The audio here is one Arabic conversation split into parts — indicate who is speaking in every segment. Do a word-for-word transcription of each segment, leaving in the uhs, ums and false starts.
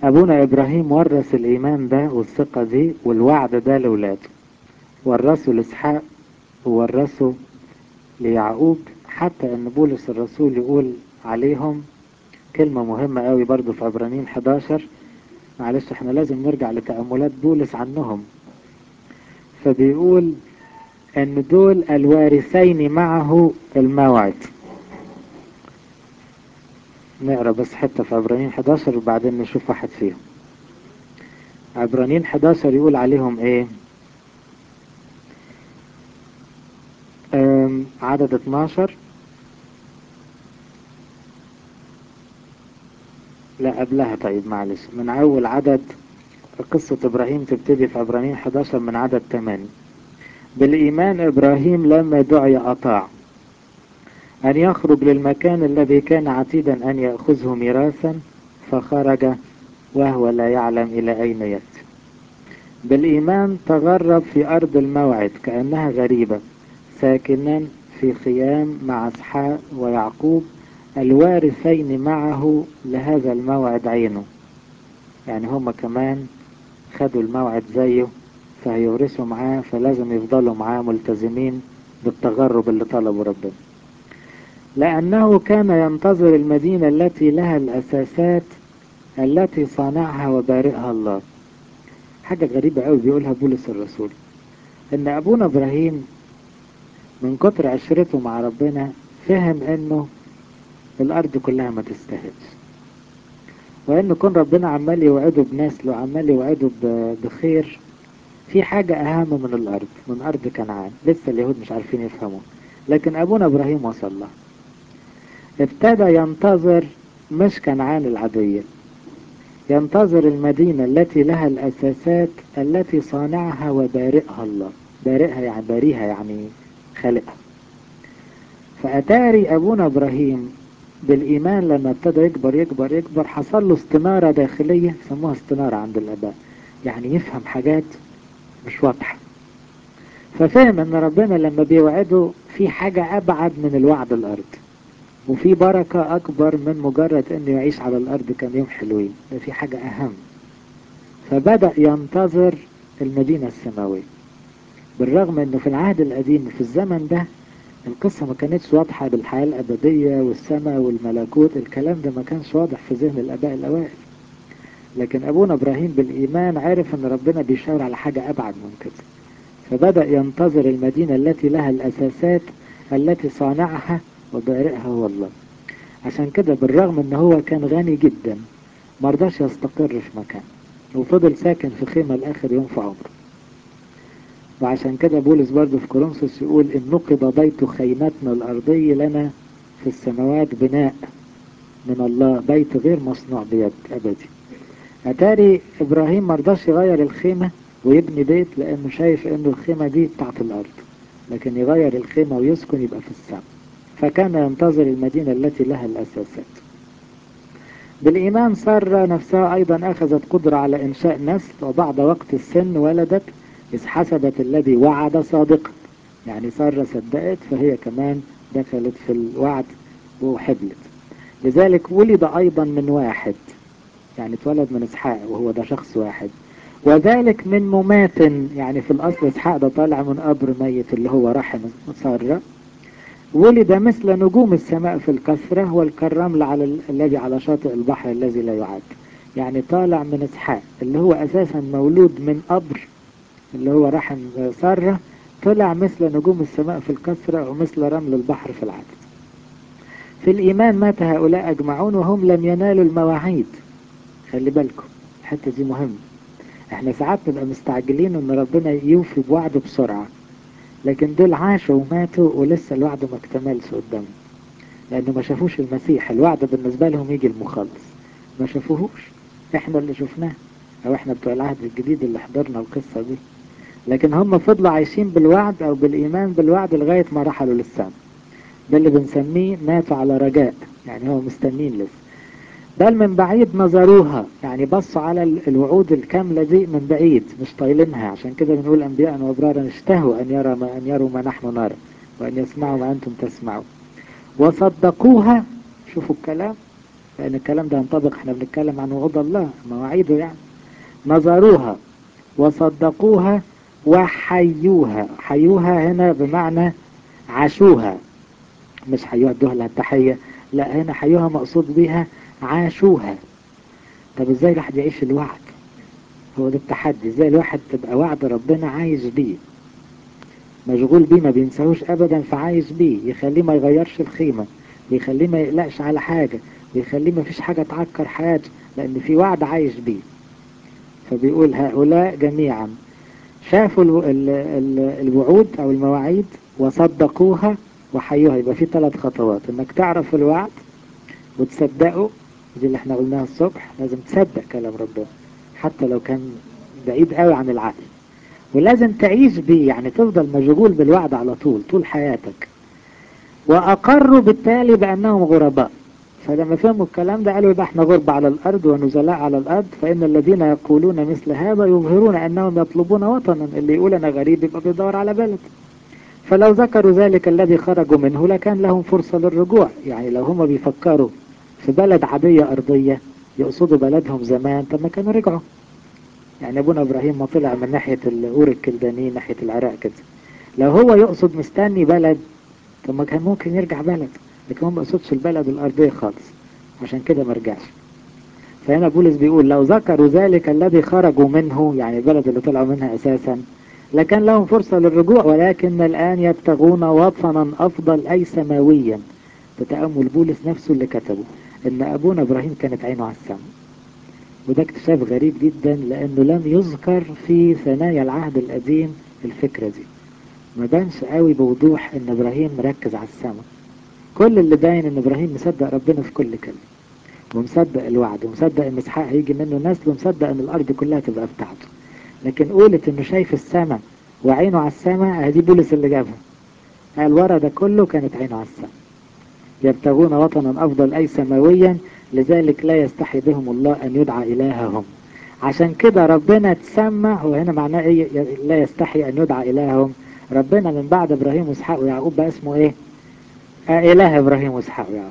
Speaker 1: أبونا إبراهيم ورث الإيمان ده والثقة دي والوعد ده لولاده، ورثه لإسحاق وورثه ليعقوب، حتى أن بولس الرسول يقول عليهم كلمة مهمة قوي برضو في عبرانيين حداشر. معلش احنا لازم نرجع لتأملات بولس عنهم. فبيقول أن دول الوارثين معه الموعد. نقرأ بس حتة في عبرانيين حداشر وبعدين نشوف واحد فيهم. عبرانيين حداشر يقول عليهم ايه؟ عدد اتناشر، لا قبلها، طيب معلش، من أول عدد. قصة إبراهيم تبتدي في عبرانيين حداشر من عدد ثمانية. بالإيمان إبراهيم لما دعي أطاع أن يخرج للمكان الذي كان عتيدا أن يأخذه ميراثا، فخرج وهو لا يعلم إلى أين يأتي. بالإيمان تغرب في أرض الموعد كأنها غريبة، ساكنا في خيام مع إسحاق ويعقوب الوارثين معه لهذا الموعد عينه. يعني هما كمان خدوا الموعد زيه، فهيورثوا معاه، فلازم يفضلوا معاه ملتزمين بالتغرب اللي طلبه ربنا. لأنه كان ينتظر المدينة التي لها الأساسات التي صانعها وبارئها الله. حاجة غريبة قوي بيقولها بولس الرسول، إن أبونا إبراهيم من كتر عشرته مع ربنا فهم إنه الأرض كلها ما تستاهلش، وإنه كون ربنا عمال يوعده بنسل وعمال يوعده بخير، في حاجة أهم من الأرض، من أرض كنعان لسه اليهود مش عارفين يفهموا، لكن أبونا إبراهيم وصل له. ابتدى ينتظر مش كنعان العادية، ينتظر المدينة التي لها الأساسات التي صانعها وبارئها الله. بارئها يعني باريها، يعني خالقها. فأتاري أبونا إبراهيم بالإيمان لما ابتدى يكبر يكبر يكبر حصل له استنارة داخلية، يسموها استنارة عند الآباء، يعني يفهم حاجات مش واضحة. ففهم ان ربنا لما بيوعده في حاجة ابعد من الوعد الارض، وفي بركة اكبر من مجرد انه يعيش على الارض كام يوم حلوين، ده في حاجة اهم. فبدأ ينتظر المدينة السماوية، بالرغم انه في العهد القديم في الزمن ده القصة ما كانتش واضحة بالحياة الابدية والسماء والملكوت، الكلام ده ما كانش واضح في ذهن الاباء الاوائل. لكن ابونا ابراهيم بالايمان عرف ان ربنا بيشاور على حاجة ابعد من كده، فبدأ ينتظر المدينة التي لها الأساسات التي صانعها وبارئها هو الله. عشان كده بالرغم ان هو كان غني جدا مرضاش يستقر في مكان، وفضل ساكن في خيمة لآخر يوم في عمره. وعشان كده بولس برضه في كورنثوس يقول إن نقض بيت خيمتنا الأرضي لنا في السماوات بناء من الله، بيت غير مصنوع بيد أبدي. أتاري إبراهيم مرضاش يغير الخيمة ويبني بيت لأنه شايف إنه الخيمة دي بتاعت الأرض، لكن يغير الخيمة ويسكن يبقى في السماء. فكان ينتظر المدينة التي لها الأساسات. بالإيمان سارة نفسها أيضا أخذت قدرة على إنشاء نسل، وبعد وقت السن ولدت، إذ حسبت الذي وعد صادقا. يعني سارة صدقت فهي كمان دخلت في الوعد وحبلت. لذلك ولد أيضا من واحد، يعني اتولد من إسحاق وهو ده شخص واحد، وذلك من ممات. يعني في الأصل إسحاق ده طالع من قبر ميت اللي هو رحم سارة. ولد مثل نجوم السماء في الكثرة والكالرمل على ال... الذي على شاطئ البحر الذي لا يعد. يعني طالع من إسحاق اللي هو أساسا مولود من قبر اللي هو رحم سارة، طلع مثل نجوم السماء في الكثرة ومثل رمل البحر في العدد. في الإيمان مات هؤلاء أجمعون وهم لم ينالوا المواعيد. خلي بالكم الحتة دي مهمة. احنا ساعات نبقى مستعجلين ان ربنا يوفي بوعده بسرعة، لكن دول عاشوا وماتوا ولسه الوعد ما اكتملش قدامهم، لانه ما شافوش المسيح. الوعد بالنسبة لهم يجي المخلص، ما شافوهوش. احنا اللي شفناه، او احنا بتوع العهد الجديد اللي حضرنا القصة دي، لكن هم فضلوا عايشين بالوعد او بالايمان بالوعد لغاية ما رحلوا للسماء. ده اللي بنسميه ماتوا على رجاء، يعني هم مستنين لسه. بل من بعيد نظروها، يعني بصوا على الوعود الكاملة دي من بعيد مش طايلينها. عشان كده بنقول أنبياء وأبرارا اشتهوا أن يرى ما أن يروا ما نحن نرى، وأن يسمعوا ما أنتم تسمعوا، وصدقوها. شوفوا الكلام، لأن الكلام ده ينطبق، احنا بنتكلم عن وعود الله مواعيده يعني. نظروها وصدقوها وحيوها. حيوها هنا بمعنى عاشوها، مش حيوها ادوها لها التحية، لا هنا حيوها مقصود بيها عاشوها. طب ازاي الواحد يعيش الوعد؟ هو ده التحدي، ازاي الواحد تبقى وعد ربنا عايش بيه، مشغول بيه، ما بينساهوش ابدا، فعايش بيه يخليه ما يغيرش الخيمة، ويخليه ما يقلقش على حاجة، ويخليه ما فيش حاجة تعكر حياته، لان في وعد عايش بيه. فبيقول هؤلاء جميعا شافوا ال ال ال الوعود او المواعيد وصدقوها وحيوها. يبقى في ثلاث خطوات، انك تعرف الوعد وتصدقه، دي اللي احنا قلناها الصبح، لازم تصدق كلام ربنا حتى لو كان بعيد قوي عن العقل، ولازم تعيش بيه، يعني تفضل مشغول بالوعد على طول طول حياتك. وأقروا بالتالي بأنهم غرباء. فلما فهموا الكلام ده قالوا يبقى احنا غربة على الأرض ونزلاء على الأرض، فإن الذين يقولون مثل هذا يظهرون أنهم يطلبون وطنا. اللي يقول أنا غريب يبقى بيدور على بلد. فلو ذكروا ذلك الذي خرجوا منه لكان لهم فرصة للرجوع. يعني لو هم بيفكروا في بلد عادية أرضية يقصدوا بلدهم زمان، طب ما كانوا رجعوا. يعني أبونا إبراهيم ما طلع من ناحية الأور الكلدانيين ناحية العراق كده، لو هو يقصد مستني بلد طب ما كان ممكن يرجع بلد، لكن هو ما يقصدش البلد الأرضية خالص، عشان كده ما رجعش. فهنا بولس بيقول لو ذكروا ذلك الذي خرجوا منه، يعني البلد اللي طلعوا منها أساسا، لكان لهم فرصة للرجوع، ولكن الآن يبتغون وطنا أفضل أي سماويا. بتأمل بولس نفسه اللي كتبه إن أبونا إبراهيم كانت عينه على السماء، وده اكتشاف غريب جدا، لأنه لم يذكر في ثنايا العهد القديم الفكرة دي. ما بانش قوي بوضوح إن إبراهيم مركز على السماء. كل اللي باين إن إبراهيم مصدق ربنا في كل كلمة، ومصدق الوعد، ومصدق إن إسحاق هيجي منه نسل، ومصدق إن الأرض كلها تبقى بتاعته. لكن قولت إنه شايف السماء وعينه على السماء، هذه بولس اللي جابها. قال ورا ده كله كانت عينه على السماء. يبتغون وطنا أفضل أي سماويا، لذلك لا يستحي بهم الله أن يدعى إلههم. عشان كده ربنا تسمى، هو هنا معناه إيه لا يستحي أن يدعى إلههم؟ ربنا من بعد إبراهيم وإسحاق ويعقوب بقى اسمه إيه؟ آه إله إبراهيم وإسحاق ويعقوب.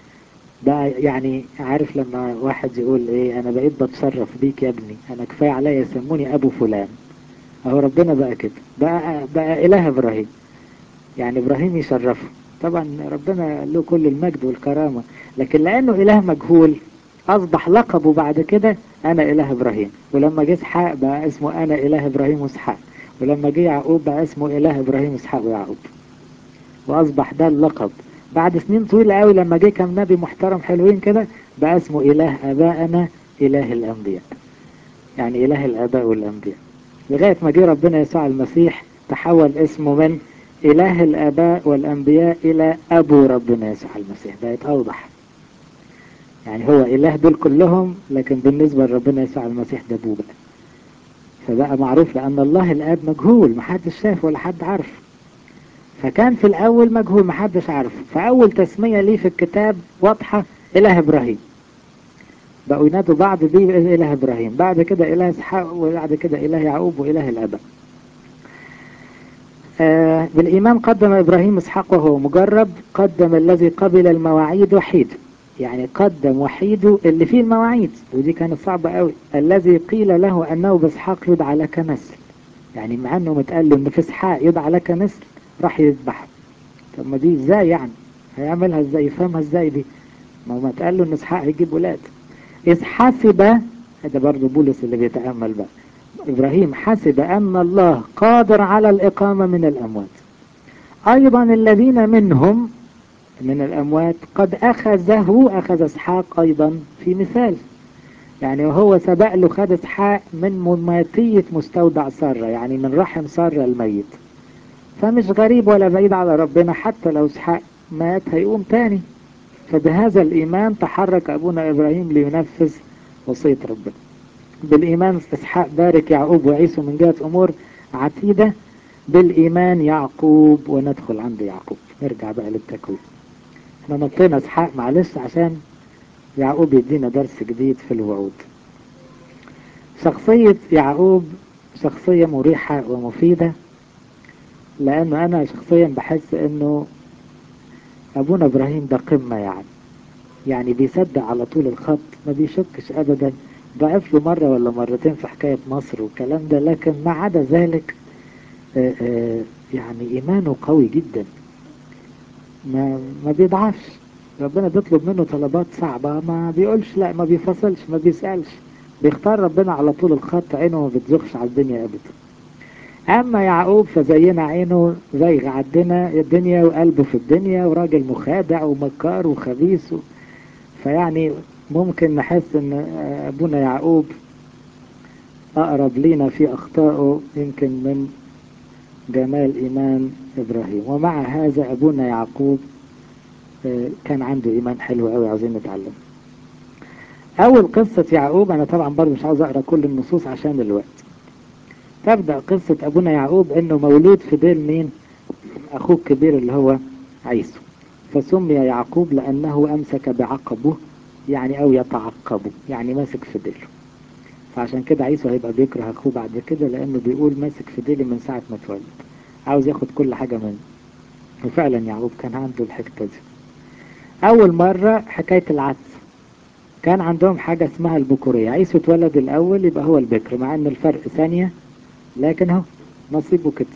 Speaker 1: ده يعني عارف لما واحد يقول إيه أنا بقيت بتصرف بيك يا ابني، أنا كفاية عليا يسموني أبو فلان. أهو ربنا بقى كده، بقى, بقى إله إبراهيم، يعني إبراهيم يشرفه. طبعا ربنا له كل المجد والكرامة، لكن لأنه إله مجهول أصبح لقبه بعد كده أنا إله إبراهيم. ولما جه إسحاق بقى اسمه أنا إله إبراهيم وإسحاق، ولما جه يعقوب بقى اسمه إله إبراهيم وإسحاق ويعقوب، وأصبح ده اللقب. بعد سنين طويلة قوي لما جه كم نبي محترم حلوين كده بقى اسمه إله آبائنا إله الأنبياء، يعني إله الآباء والأنبياء. لغاية ما جه ربنا يسوع المسيح تحول اسمه من إله الآباء والأنبياء إلى أبو ربنا يسوع المسيح. بقت أوضح، يعني هو إله دول كلهم، لكن بالنسبة لربنا يسوع المسيح ده أبوه بقى. فبقى معروف لأن الله الآب مجهول، محدش شاف ولا حد عارف. فكان في الأول مجهول محدش عارفه، فأول تسمية ليه في الكتاب واضحة إله إبراهيم. بقوا ينادوا بعض بيه إله إبراهيم، بعد كده إله إسحاق، وبعد كده إله يعقوب وإله الآباء. آه بالإيمان قدم إبراهيم إسحاق وهو مجرب، قدم الذي قبل المواعيد وحيده، يعني قدم وحيده اللي فيه المواعيد، ودي كانت صعبة قوي. الذي قيل له أنه بإسحاق يدعى لك نسل، يعني مع أنه متقال له أن في إسحاق يدعى لك نسل راح يذبحه. طب ما دي إزاي يعني؟ هيعملها إزاي؟ يفهمها إزاي دي؟ ما هو متقال له أن إسحاق هيجيب ولاد. إذ حسب، هذا برضه بولس اللي بيتأمل بقى، إبراهيم حسب أن الله قادر على الإقامة من الأموات، أيضا الذين منهم من الأموات قد أخذه، أخذ إسحاق أيضا في مثال. يعني وهو سبق له خد إسحاق من مماتية مستودع سارة، يعني من رحم سارة الميت. فمش غريب ولا بعيد على ربنا، حتى لو إسحاق مات هيقوم تاني. فبهذا الإيمان تحرك أبونا إبراهيم لينفذ وصية ربنا. بالإيمان إسحاق بارك يعقوب وعيسو من جهة أمور عتيدة. بالإيمان يعقوب، وندخل عند يعقوب، نرجع بقى للتكوين. احنا نطينا إسحاق معلش عشان يعقوب يدينا درس جديد في الوعود. شخصية يعقوب شخصية مريحة ومفيدة، لأنه أنا شخصيا بحس أنه أبونا إبراهيم ده قمة يعني. يعني بيصدق على طول الخط، ما بيشكش ابدا. ضعف له مرة ولا مرتين في حكاية مصر والكلام ده، لكن ما عدا ذلك آآ آآ يعني ايمانه قوي جدا، ما ما بيضعفش. ربنا بيطلب منه طلبات صعبة ما بيقولش لا، ما بيفصلش، ما بيسألش، بيختار ربنا على طول الخط، عينه ما بتزغش على الدنيا ابدا. اما يعقوب فزينا عينه زيغ عدنا الدنيا، وقلبه في الدنيا، وراجل مخادع ومكار وخبيث. فيعني ممكن نحس ان ابونا يعقوب اقرب لينا في اخطائه يمكن من جمال ايمان ابراهيم. ومع هذا ابونا يعقوب كان عنده ايمان حلو قوي، عايزين نتعلم. اول قصة يعقوب، انا طبعا برضه مش عاوز اقرا كل النصوص عشان الوقت. تبدأ قصة ابونا يعقوب انه مولود في دير مين؟ اخوه الكبير اللي هو عيسو. فسمي يعقوب لانه امسك بعقبه، يعني او يتعقبه، يعني ماسك في ديله. فعشان كده عيسو هيبقى بيكره اخوه بعد كده، لانه بيقول ماسك في ديلي من ساعة ما اتولد، عاوز ياخد كل حاجة منه. وفعلا يعقوب كان عنده الحتة دي. اول مرة حكاية العدس، كان عندهم حاجة اسمها البكورية. عيسو اتولد الاول يبقى هو البكر، مع ان الفرق ثانية، لكن هو نصيبه كده.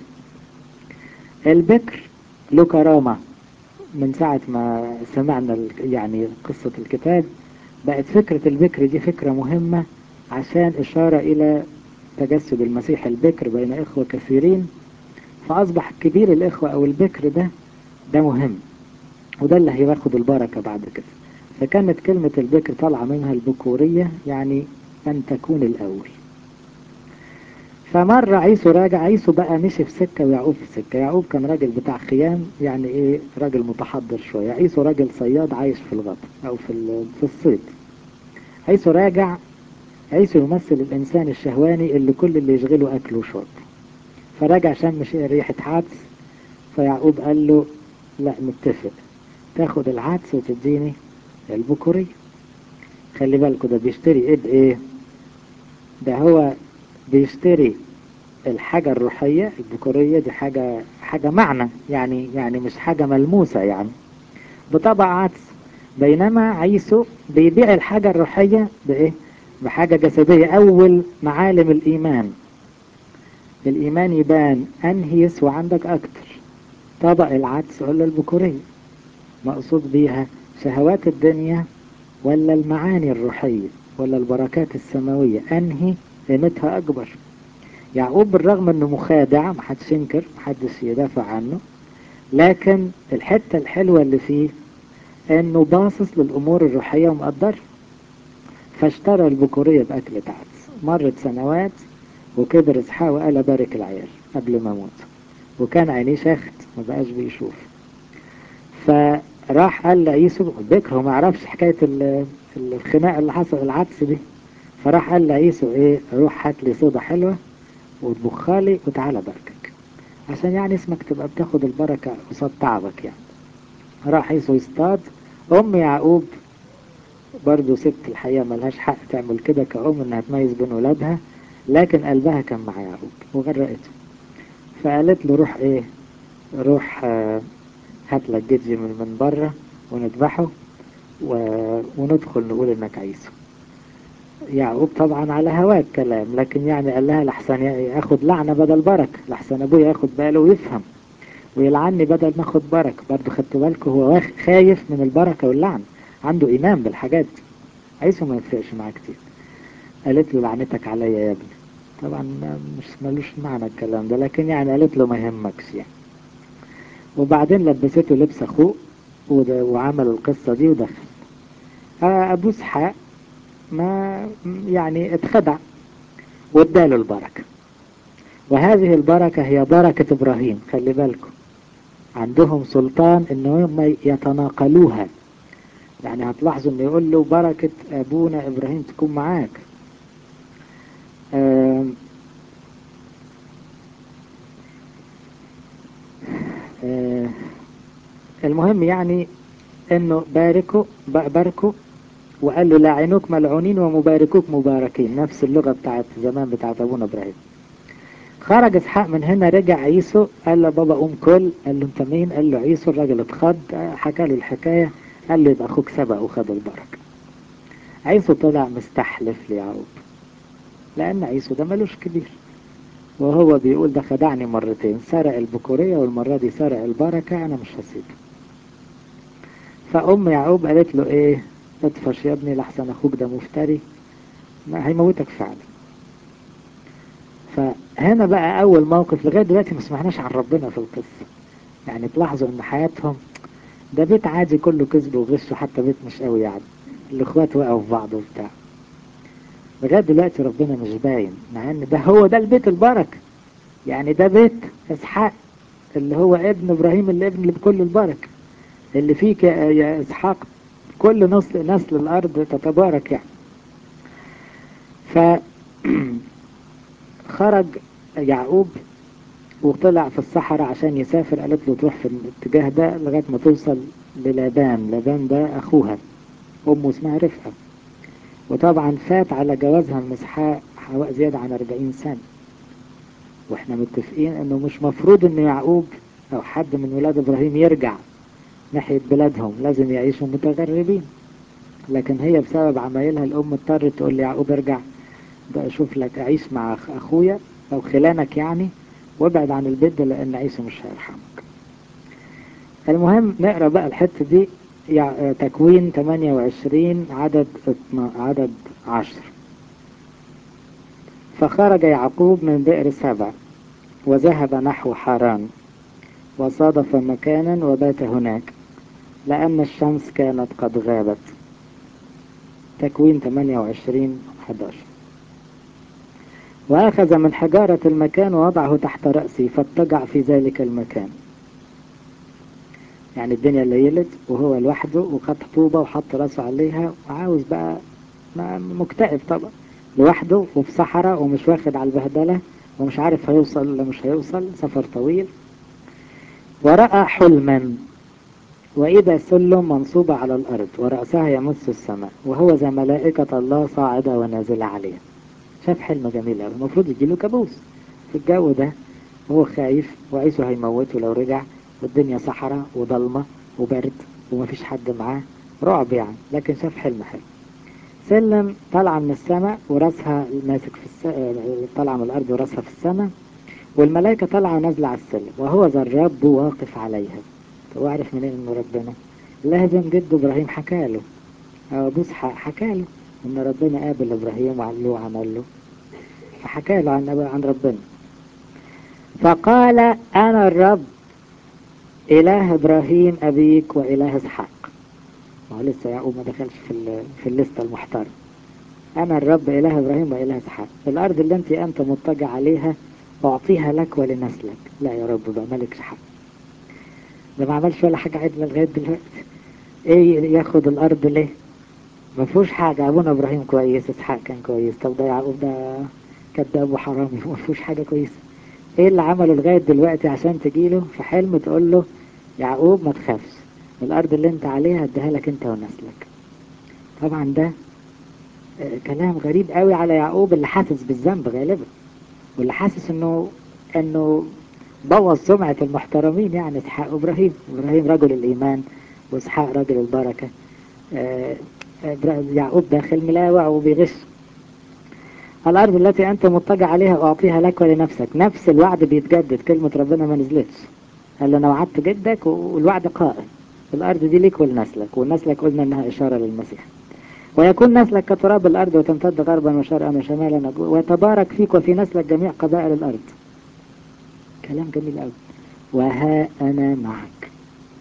Speaker 1: البكر له كرامة. من ساعة ما سمعنا يعني قصة الكتاب، بقت فكرة البكر دي فكرة مهمة، عشان إشارة إلى تجسد المسيح البكر بين إخوة كثيرين. فأصبح كبير الإخوة أو البكر ده ده مهم، وده اللي هياخد البركة بعد كده. فكانت كلمة البكر طالعة منها البكورية، يعني أن تكون الأول. فمرة عيسو راجع، عيسو بقى مشي في سكة ويعقوب في سكة. يعقوب كان راجل بتاع خيام، يعني ايه، راجل متحضر شوية. عيسو راجل صياد عايش في الغابة او في في الصيد. عيسو راجع. عيسو يمثل الانسان الشهواني اللي كل اللي يشغله اكل وشرب. فراجع شم ريحة عدس. فيعقوب قال له لا، نتفق، تاخد العدس وتديني البكورية. خلي بالكوا، ده بيشتري ايه بايه؟ ده هو بيشتري الحاجة الروحية. البكورية دي حاجة حاجة معنى، يعني يعني مش حاجة ملموسة، يعني بطبع عدس. بينما عيسو بيبيع الحاجة الروحية بإيه؟ بحاجة جسدية. أول معالم الإيمان، الإيمان يبان أنهي يسوى عندك أكتر، طبق العدس ولا البكورية؟ مقصود بيها شهوات الدنيا ولا المعاني الروحية ولا البركات السماوية، أنهي قيمتها أكبر؟ يعقوب بالرغم انه مخادع، محدش ينكر، محدش يدافع عنه، لكن الحتة الحلوة اللي فيه انه باصص للامور الروحية ومقدر. فاشترى البكورية باكلة عدس. مرت سنوات وكبر اسحاق وقال بارك العيال قبل ما اموت، وكان عينيه شاخت ما بقاش بيشوف. فراح قال لعيسو بكر، هو ما عرفش حكاية الخناقة اللي حصل العدس دي. فراح قال لعيسو ايه، روح هات لي صودا حلوة وتبخها لي وتعالى باركك، عشان يعني اسمك تبقى بتاخد البركة قصاد تعبك يعني. راح عيسو يصطاد. ام يعقوب برضو ست الحقيقة ملهاش حق تعمل كده كأم، انها تميز بين ولادها، لكن قلبها كان مع يعقوب وغرقته. فقالت له روح ايه، روح آه هات لك جدي من من بره ونذبحه و... وندخل نقول انك عيسو. يعقوب طبعا على هواه الكلام، لكن يعني قال لها لحسن ياخد لعنة بدل بركة، لحسن ابوه ياخد باله ويفهم ويلعني بدل ما اخد بركة. برضو خدتوا بالكم، هو خايف من البركة واللعن، عنده ايمان بالحاجات دي. عيسو ما يفرقش معاه كتير. قالت له لعنتك عليا يا ابني. طبعا مش ملوش معنى الكلام ده، لكن يعني قالت له ما يهمكش يعني. وبعدين لبسته لبس اخوه وعملوا القصة دي ودخل. ابو اسحاق ما يعني اتخدع واداله البركة. وهذه البركة هي بركة ابراهيم. خلي بالكم، عندهم سلطان ان هم يتناقلوها. يعني هتلاحظوا انه يقول له بركة ابونا ابراهيم تكون معاك. آم آم المهم يعني انه باركوا باركوا، وقال له لاعنوك ملعونين ومباركوك مباركين، نفس اللغة بتاعت زمان بتاعت ابونا ابراهيم. خرج اسحاق من هنا، رجع عيسو قال له بابا قوم كل. قال له انت مين؟ قال له عيسو. الراجل اتخض، حكى له الحكاية. قال له يبقى أخوك سبق وخد البركة. عيسو طلع مستحلف ليعقوب، لأن عيسو ده ملوش كبير، وهو بيقول ده خدعني مرتين، سرق البكورية والمرة دي سرق البركة، أنا مش هسيبه. فأم يعقوب قالت له إيه، اطفش يا ابني لحسن أخوك ده مفتري، ما هيموتك فعلا. فهنا بقى أول موقف. لغاية دلوقتي ما سمعناش عن ربنا في القصة، يعني تلاحظوا إن حياتهم ده بيت عادي كله كذب وغش، وحتى بيت مش قوي يعني، الإخوات وقعوا في بعض وبتاع. لغاية دلوقتي ربنا مش باين، مع إن ده هو ده البيت البركة، يعني ده بيت إسحاق اللي هو ابن إبراهيم اللي ابن بكل البركة، اللي فيك يا يا إسحاق كل نسل نسل الأرض تتبارك يعني. فخرج يعقوب وطلع في الصحراء عشان يسافر، قالت له تروح في الاتجاه ده لغاية ما توصل للابان. لابان ده أخوها، أمه اسمها رفقة، وطبعا فات على جوازها من إسحاق حوالي زيادة عن أربعين سنة. واحنا متفقين انه مش مفروض ان يعقوب او حد من ولاد ابراهيم يرجع ناحية بلادهم، لازم يعيشوا متغربين. لكن هي بسبب عمايلها الام اضطرت تقول ليعقوب ارجع بقى، شوف لك عيش مع اخويا او خلانك يعني، وابعد عن البيت ده لان عيسو مش هيرحمك. المهم نقرا بقى الحته دي، تكوين ثمانية وعشرين عدد عدد عشر. فخرج يعقوب من بئر سبع وذهب نحو حران، وصادف مكانا وبات هناك لأن الشمس كانت قد غابت. تكوين ثمانية وعشرين أحد عشر. وأخذ من حجارة المكان ووضعه تحت رأسي فاضطجع في ذلك المكان. يعني الدنيا ليلت وهو لوحده، وخد طوبة وحط رأسه عليها، وعاوز بقى مكتئب طبعا، لوحده وفي صحراء ومش واخد على البهدلة، ومش عارف هيوصل ولا مش هيوصل، سفر طويل. ورأى حلما، وإذا سلم منصوبة على الأرض ورأسها يمس السماء، وهو ذا ملائكة الله صاعدة ونازلة عليه. شاف حلم جميل أوي، المفروض يجيله كابوس في الجو ده، وهو خايف وعيسو هيموته لو رجع، والدنيا صحراء وضلمة وبرد ومفيش حد معاه، رعب يعني. لكن شاف حلم حلو، سلم طالعة من السماء وراسها ماسك في السماء، طالعة من الأرض وراسها في السماء، والملائكة طالعة ونازلة على السلم، وهو ذا الرب واقف عليها. هو عارف منين انه ربنا؟ لازم جده ابراهيم حكاله، او ابو اسحاق حكاله ان ربنا قابل ابراهيم وقال له وعمل له، فحكاله عن عن ربنا. فقال انا الرب اله ابراهيم ابيك واله اسحاق. ما هو لسه يعقوب ما دخلش في في الليسته المحترمه. انا الرب اله ابراهيم واله اسحاق، الارض اللي انت انت مضطجع عليها اعطيها لك ولنسلك. لا يا رب بقى مالكش حق، ده ما عملش ولا حاجه عدله لغايه دلوقتي، ايه ياخد الارض ليه؟ ما فيهوش حاجة. أبونا إبراهيم كويس، إسحاق كان كويس، طب ده يعقوب ده كذاب وحرامي، ما فيهوش حاجة كويسة. إيه اللي عمله لغاية دلوقتي عشان تجيله في حلم تقول له يعقوب ما تخافش، الأرض اللي أنت عليها هديها لك أنت ونسلك؟ طبعا ده آه كلام غريب قوي على يعقوب اللي حاسس بالذنب غالبا، واللي حاسس إنه إنه بوظ سمعة المحترمين، يعني إسحاق وإبراهيم. إبراهيم رجل الإيمان وإسحاق رجل البركة، آه يعقوب داخل ملاوع وبيغش. الأرض التي أنت مضطجع عليها أعطيها لك ولنفسك. نفس الوعد بيتجدد، كلمة ربنا ما نزلتش. قال له أنا وعدت جدك والوعد قائم، الأرض دي ليك ولنسلك، والنسلك قلنا إنها إشارة للمسيح. ويكون نسلك كتراب الأرض وتمتد غربا وشرقا وشمالا، وتبارك فيك وفي نسلك جميع قبائل الأرض. كلام جميل أوي. وها أنا معك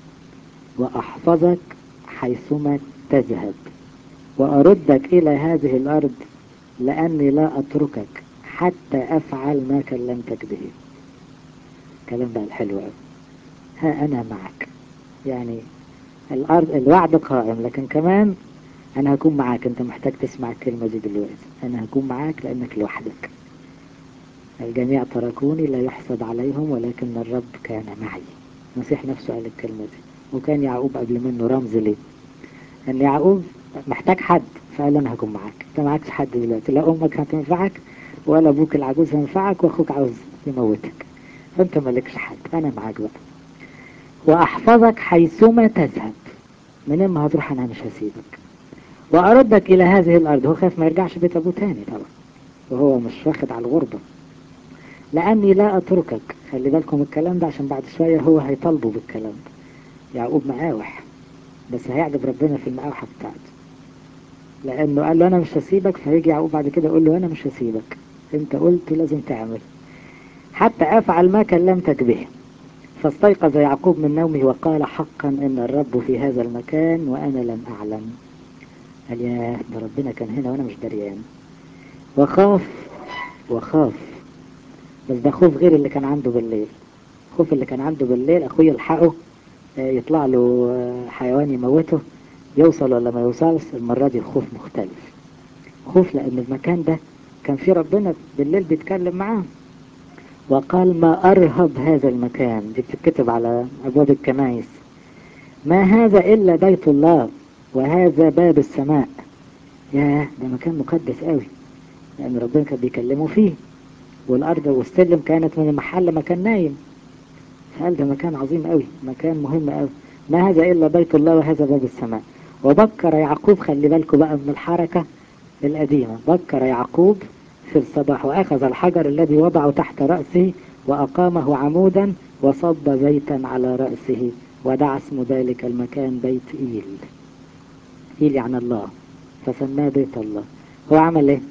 Speaker 1: وأحفظك حيثما تذهب وأردك إلى هذه الأرض، لأني لا أتركك حتى أفعل ما كلمتك به. كلام بقى الحلو أوي. ها أنا معك، يعني الأرض الوعد قائم، لكن كمان أنا هكون معاك. أنت محتاج تسمع الكلمة دي دلوقتي، أنا هكون معاك لأنك لوحدك. الجميع تركوني لا يحسب عليهم، ولكن الرب كان معي. المسيح نفسه قال الكلمة دي، وكان يعقوب قبل منه رمز ليه، أن يعقوب محتاج حد، فقال أنا هكون معاك. أنت معكش حد دلوقتي، لا أمك هتنفعك ولا أبوك العجوز هينفعك، وأخوك عاوز يموتك، فأنت مالكش حد، أنا معاك بقى. وأحفظك حيثما تذهب، منين ما هتروح أنا مش هسيبك وأردك إلى هذه الأرض. هو خايف ما يرجعش بيت أبوه تاني طبعا، وهو مش واخد على الغربة. لأني لا أتركك. خلي بالكم الكلام ده عشان بعد شوية هو هيطالبه بالكلام ده. يعقوب مقاوح، بس هيعجب ربنا في المقاوحة بتاعته، لأنه قال له أنا مش هسيبك. فهيجي يعقوب بعد كده يقول له أنا مش هسيبك، أنت قلت لازم تعمل حتى أفعل ما كلمتك به. فاستيقظ يعقوب من نومه وقال حقا إن الرب في هذا المكان وأنا لم أعلم. قال ياه، ده ربنا كان هنا وأنا مش دريان. وخاف وخاف، بس ده خوف غير اللي كان عنده بالليل. خوف اللي كان عنده بالليل أخوه يلحقه، يطلع له حيوان يموته، يوصل ولا ما يوصلش. المرة دي الخوف مختلف. خوف لأن المكان ده كان فيه ربنا بالليل بيتكلم معاه. وقال ما أرهب هذا المكان. دي بتتكتب على أبواب الكنائس. ما هذا إلا بيت الله وهذا باب السماء. ياه، ده مكان مقدس قوي، لأن ربنا كان بيكلمه فيه، والأرض والسلم كانت من المحل ما كان نايم. فقال ده مكان عظيم قوي، مكان مهم قوي. ما هذا إلا بيت الله وهذا باب السماء. وبكر يعقوب، خلي بالكم بقى من الحركة القديمة. بكر يعقوب في الصباح وأخذ الحجر الذي وضعه تحت رأسه وأقامه عمودا وصب زيتا على رأسه ودعا اسم ذلك المكان بيت إيل. إيل يعني الله، فسماه بيت الله. هو عمل ايه؟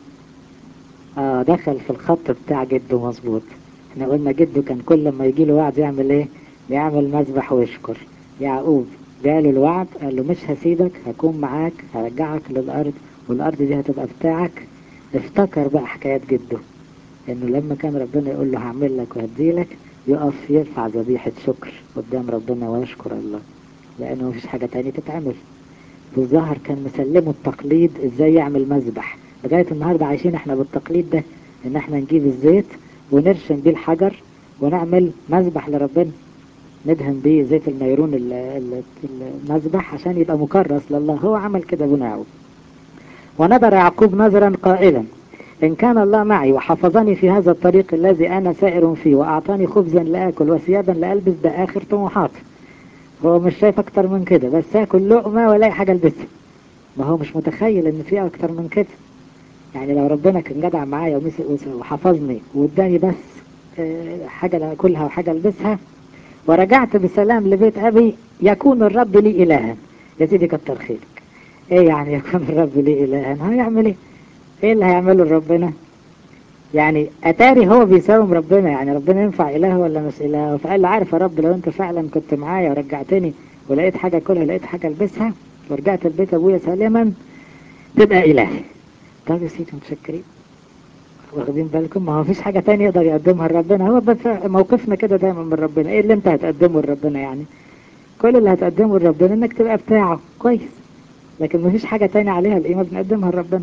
Speaker 1: آه دخل في الخط بتاع جده مظبوط. احنا قلنا جده كان كل ما يجي له وعد يعمل ايه؟ يعمل مذبح ويشكر. يعقوب جاله الوعد، قال له مش هسيبك، هكون معاك، هرجعك للأرض، والأرض دي هتبقى بتاعك. افتكر بقى حكايات جده، انه لما كان ربنا يقول له هعمل لك وهديلك، يقف يرفع ذبيحة شكر قدام ربنا ويشكر الله، لأنه مفيش حاجة تانية تتعمل. والظاهر كان مسلمه التقليد ازاي يعمل مذبح. لغاية النهاردة عايشين احنا بالتقليد ده، ان احنا نجيب الزيت ونرشم بيه الحجر ونعمل مذبح لربنا، ندهن بيه زيت النيرون ال- ال- المذبح عشان يبقى مكرس لله. هو عمل كده بناعه. ونذر يعقوب نذرا قائلا إن كان الله معي وحفظني في هذا الطريق الذي أنا سائر فيه وأعطاني خبزا لآكل وثيابا لألبس، ده آخر طموحاتي. هو مش شايف أكتر من كده، بس آكل لقمة ولا حاجة ألبسها. ما هو مش متخيل إن في أكتر من كده. يعني لو ربنا كان جدع معايا وحفظني واداني بس آه، حاجة لأكلها وحاجة ألبسها ورجعت بسلام لبيت أبي، يكون الرب لي إلها. يا سيدي كتر خيرك. إيه يعني يكون الرب لي إلها؟ هيعمل إيه؟ إيه اللي هيعمله ربنا؟ يعني أتاري هو بيساوم ربنا، يعني ربنا ينفع إله ولا مش إله؟ فقال له عارف يا رب، لو أنت فعلا كنت معايا ورجعتني ولقيت حاجة أكلها، لقيت حاجة ألبسها، ورجعت البيت أبويا سالما، تبقى إلهي. طب يا سيدي متشكرين. واخدين بالكم؟ ما هو فيش حاجة تانية يقدر يقدمها لربنا. هو بس موقفنا كده دايما من ربنا. ايه اللي انت هتقدمه لربنا؟ يعني كل اللي هتقدمه لربنا انك تبقى بتاعه كويس، لكن ما فيش حاجة تانية عليها القيمة بنقدمها لربنا.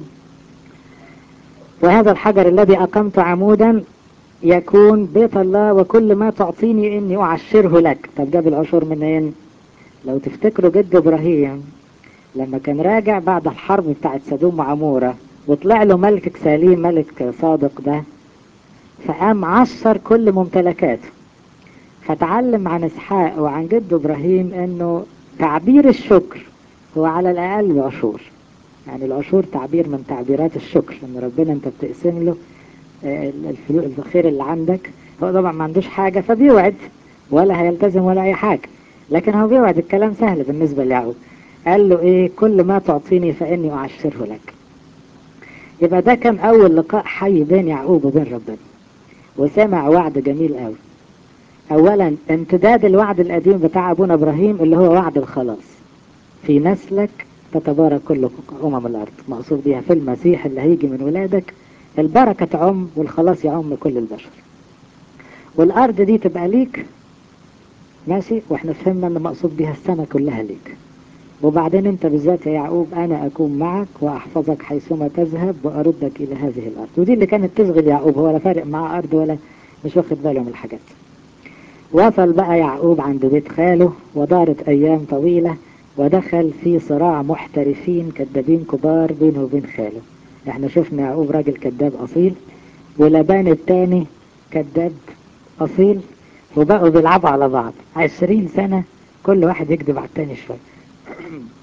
Speaker 1: وهذا الحجر الذي أقمت عمودا يكون بيت الله، وكل ما تعطيني إني أعشره لك. طب جاب العشور منين؟ لو تفتكروا جد إبراهيم لما كان راجع بعد الحرب بتاعت سدوم وعمورة وطلع له ملك سليم، ملك صادق ده، فقام عشر كل ممتلكاته. فتعلم عن اسحاق وعن جد ابراهيم انه تعبير الشكر هو على الاقل عشور. يعني العشور تعبير من تعبيرات الشكر، ان ربنا انت بتقسم له آه، الفلوس الخير اللي عندك. هو طبعا ما عندوش حاجة فبيوعد ولا هيلتزم ولا اي حاجة، لكن هو بيوعد. الكلام سهل بالنسبة ليعقوب. قال له ايه؟ كل ما تعطيني فاني اعشره لك. يبقى ده كان اول لقاء حي بين يعقوب وبين ربنا، وسمع وعد جميل قوي. اولا امتداد الوعد القديم بتاع ابونا ابراهيم اللي هو وعد الخلاص، في نسلك تتبارك كل امم الارض. مقصود بيها في المسيح اللي هيجي من ولادك البركة تعم والخلاص يعم كل البشر، والارض دي تبقى ليك. ماشي، واحنا فهمنا ان مقصود بيها السنة كلها ليك. وبعدين انت بالذات يا يعقوب انا اكون معك واحفظك حيثما تذهب واردك الى هذه الارض. ودي اللي كانت تشغل يعقوب، هو لا فارق معاه ارض ولا مش واخد باله من الحاجات. وصل بقى يعقوب عند بيت خاله، ودارت أيام طويلة، ودخل في صراع محترفين كذابين كبار بينه وبين خاله. احنا شفنا يعقوب راجل كذاب أصيل، ولبان التاني كذاب أصيل، وبقوا بيلعبوا على بعض عشرين سنة، كل واحد يكذب على التاني شوية.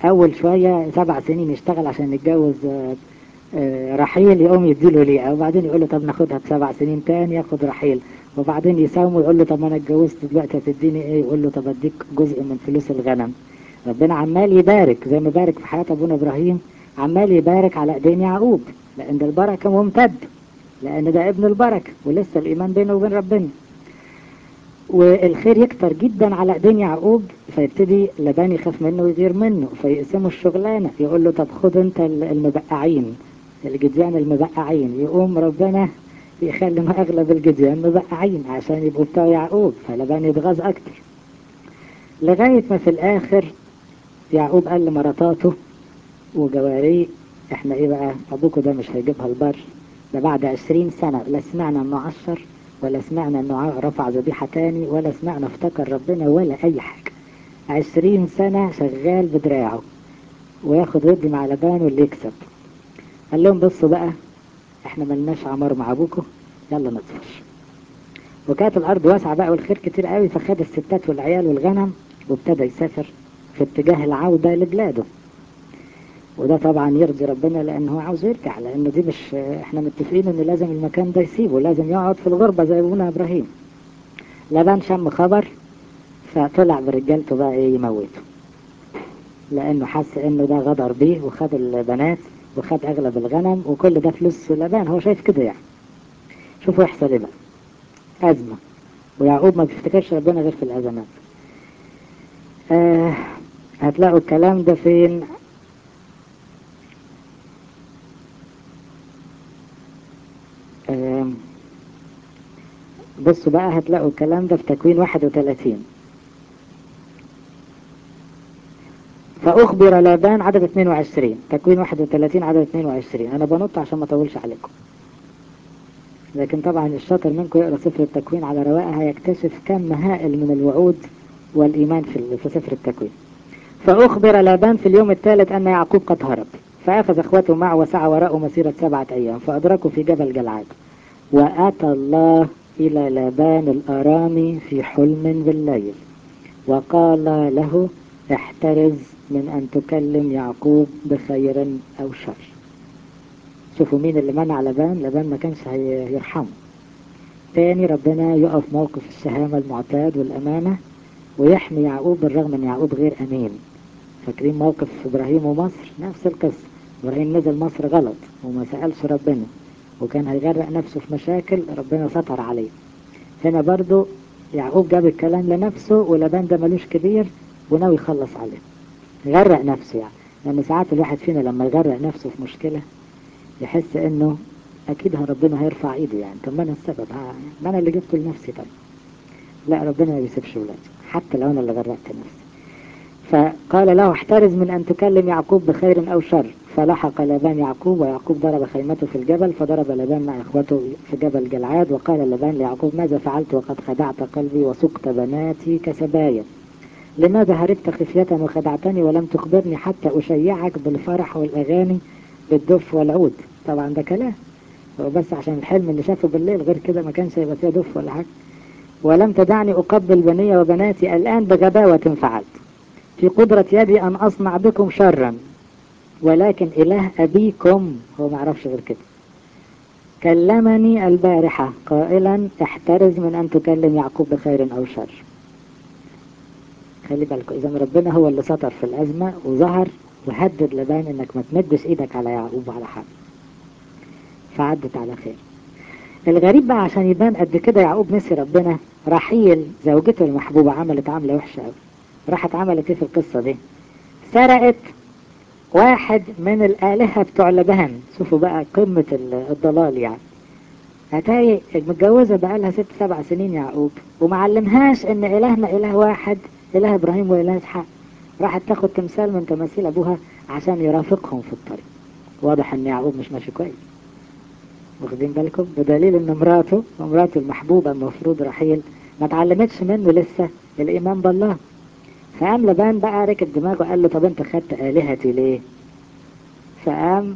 Speaker 2: اول شوية سبع سنين يشتغل عشان يتجوز آه، آه، رحيل، يقوم يديله ليئة، وبعدين يقول له طب ناخدها بسبع سنين تاني، ياخد رحيل، وبعدين يساومه يقول له طب ما انا اتجوزت دلوقتي هتديني ايه؟ يقول له طب اديك جزء من فلوس الغنم. ربنا عمال يبارك زي ما بارك في حياة ابونا ابراهيم، عمال يبارك على ايدين يعقوب، لان البركة ممتد، لان ده ابن البركة ولسه الايمان بينه وبين ربنا. والخير يكتر جدا على ايدين يعقوب، فيبتدي لبان يخاف منه ويغير منه، فيقسموا الشغلانة، يقول له طب خد انت المبقعين، الجديان المبقعين، يقوم ربنا يخلي ما اغلب الجديان مبقعين عشان يبقوا بتوع يعقوب، فلبان يتغاظ اكتر. لغاية ما في الاخر يعقوب قال لمراتاته وجواريه احنا ايه بقى، ابوكوا ده مش هيجيبها البر، ده بعد عشرين سنة لا سمعنا انه عشر، ولا سمعنا انه رفع ذبيحة تاني، ولا سمعنا افتكر ربنا ولا اي حاجة. عشرين سنة شغال بدراعه وياخد ودي مع لبان واللي يكسب. قال لهم بصوا بقى، احنا ملناش عمار مع ابوكم، يلا نطفش. وكانت الارض واسعة بقى والخير كتير قوي، فخد الستات والعيال والغنم وابتدى يسافر في اتجاه العودة لبلاده. وده طبعا يرضي ربنا لانه هو عاوز يرجع، لانه دي مش احنا متفقين ان لازم المكان ده يسيبه، لازم يقعد في الغربة زي ابونا ابراهيم. لبان شم خبر فطلع برجالته بقى ايه يموته، لانه حس انه ده غدر بيه وخد البنات وخد اغلب الغنم وكل ده فلوس لبان، هو شايف كده يعني. شوفوا يحصل ايه بقى، ازمة. ويعقوب ما بيفتكرش ربنا غير في الازمات. آه هتلاقوا الكلام ده فين؟ آه بصوا بقى هتلاقوا الكلام ده في تكوين واحد وثلاثين. فأخبر لابان عدد اثنين وعشرين، تكوين واحد وثلاثين عدد اثنين وعشرين. أنا بنط عشان ما أطولش عليكم، لكن طبعا الشاطر منكم يقرأ سفر التكوين على رواقة هيكتشف كم هائل من الوعود والإيمان في في سفر التكوين. فأخبر لابان في اليوم الثالث أن يعقوب قد هرب، فأخذ أخوته معه وسعى وراءه مسيرة سبعة أيام، فأدركوا في جبل جلعاد. وأتى الله إلى لابان الأرامي في حلم بالليل وقال له احترز من أن تكلم يعقوب بخير أو شر. شوفوا مين اللي منع لبان، لبان ما كانش هيرحمه. تاني ربنا يقف موقف الشهامة المعتاد والأمانة ويحمي يعقوب بالرغم ان يعقوب غير أمين. فاكرين موقف إبراهيم ومصر؟ نفس القصة، إبراهيم نزل مصر غلط وما سألش ربنا وكان هيغرق نفسه في مشاكل، ربنا ستر عليه. هنا برضو يعقوب جاب الكلام لنفسه ولبان ده ملوش كبير وناوي يخلص عليه، غرق نفسه يعني. لأن ساعات الواحد فينا لما يغرق نفسه في مشكلة يحس انه اكيد ربنا هيرفع ايده، يعني طب ما انا السبب، ما انا اللي جبته لنفسي. طب لا، ربنا ما بيسيبش ولاده حتى لو انا اللي غرقت نفسي. فقال له احترز من ان تكلم يعقوب بخير او شر. فلحق لابان يعقوب ويعقوب ضرب خيمته في الجبل، فضرب لابان مع اخوته في جبل جلعاد. وقال لابان ليعقوب ماذا فعلت وقد خدعت قلبي وسقت بناتي كسبايا؟ لماذا هربت خفية وخدعتني ولم تخبرني حتى أشيعك بالفرح والأغاني بالدف والعود؟ طبعا ده كلام هو بس عشان الحلم اللي شافه بالليل، غير كده ما كانش هيبقى فيها دف ولا حاجة. ولم تدعني أقبل بني وبناتي، الآن بغباوة فعلت، في قدرة يدي أن أصنع بكم شرا، ولكن إله أبيكم هو ما عرفش غير كده كلمني البارحة قائلا احترز من أن تكلم يعقوب بخير أو شر. خلي بالكم، إذا ربنا هو اللي سطر في الأزمة وظهر وهدد لبان إنك ما تمدش إيدك على يعقوب على حد، فعدت على خير. الغريب بقى عشان يبان قد كده يعقوب نسي ربنا، رحيل زوجته المحبوبة عملت عملة وحشة قوي. راحت عملت ايه في القصة دي؟ سرقت واحد من الآلهة بتوع لبان. شوفوا بقى قمة الضلال يعني. هتاي متجوزة بقالها ست سبع سنين يعقوب ومعلمهاش ان إلهنا إله واحد، إله إبراهيم وإله إسحاق. راحت تاخد تمثال من تماثيل أبوها عشان يرافقهم في الطريق. واضح ان يعقوب مش ماشي كويس، واخدين بالكم؟ بدليل ان مراته ومراته المحبوبة المفروض رحيل ما تعلمتش منه لسه الإيمان بالله. فقام لبان بقى ركب دماغه قال له طب انت خدت آلهتي ليه؟ فقام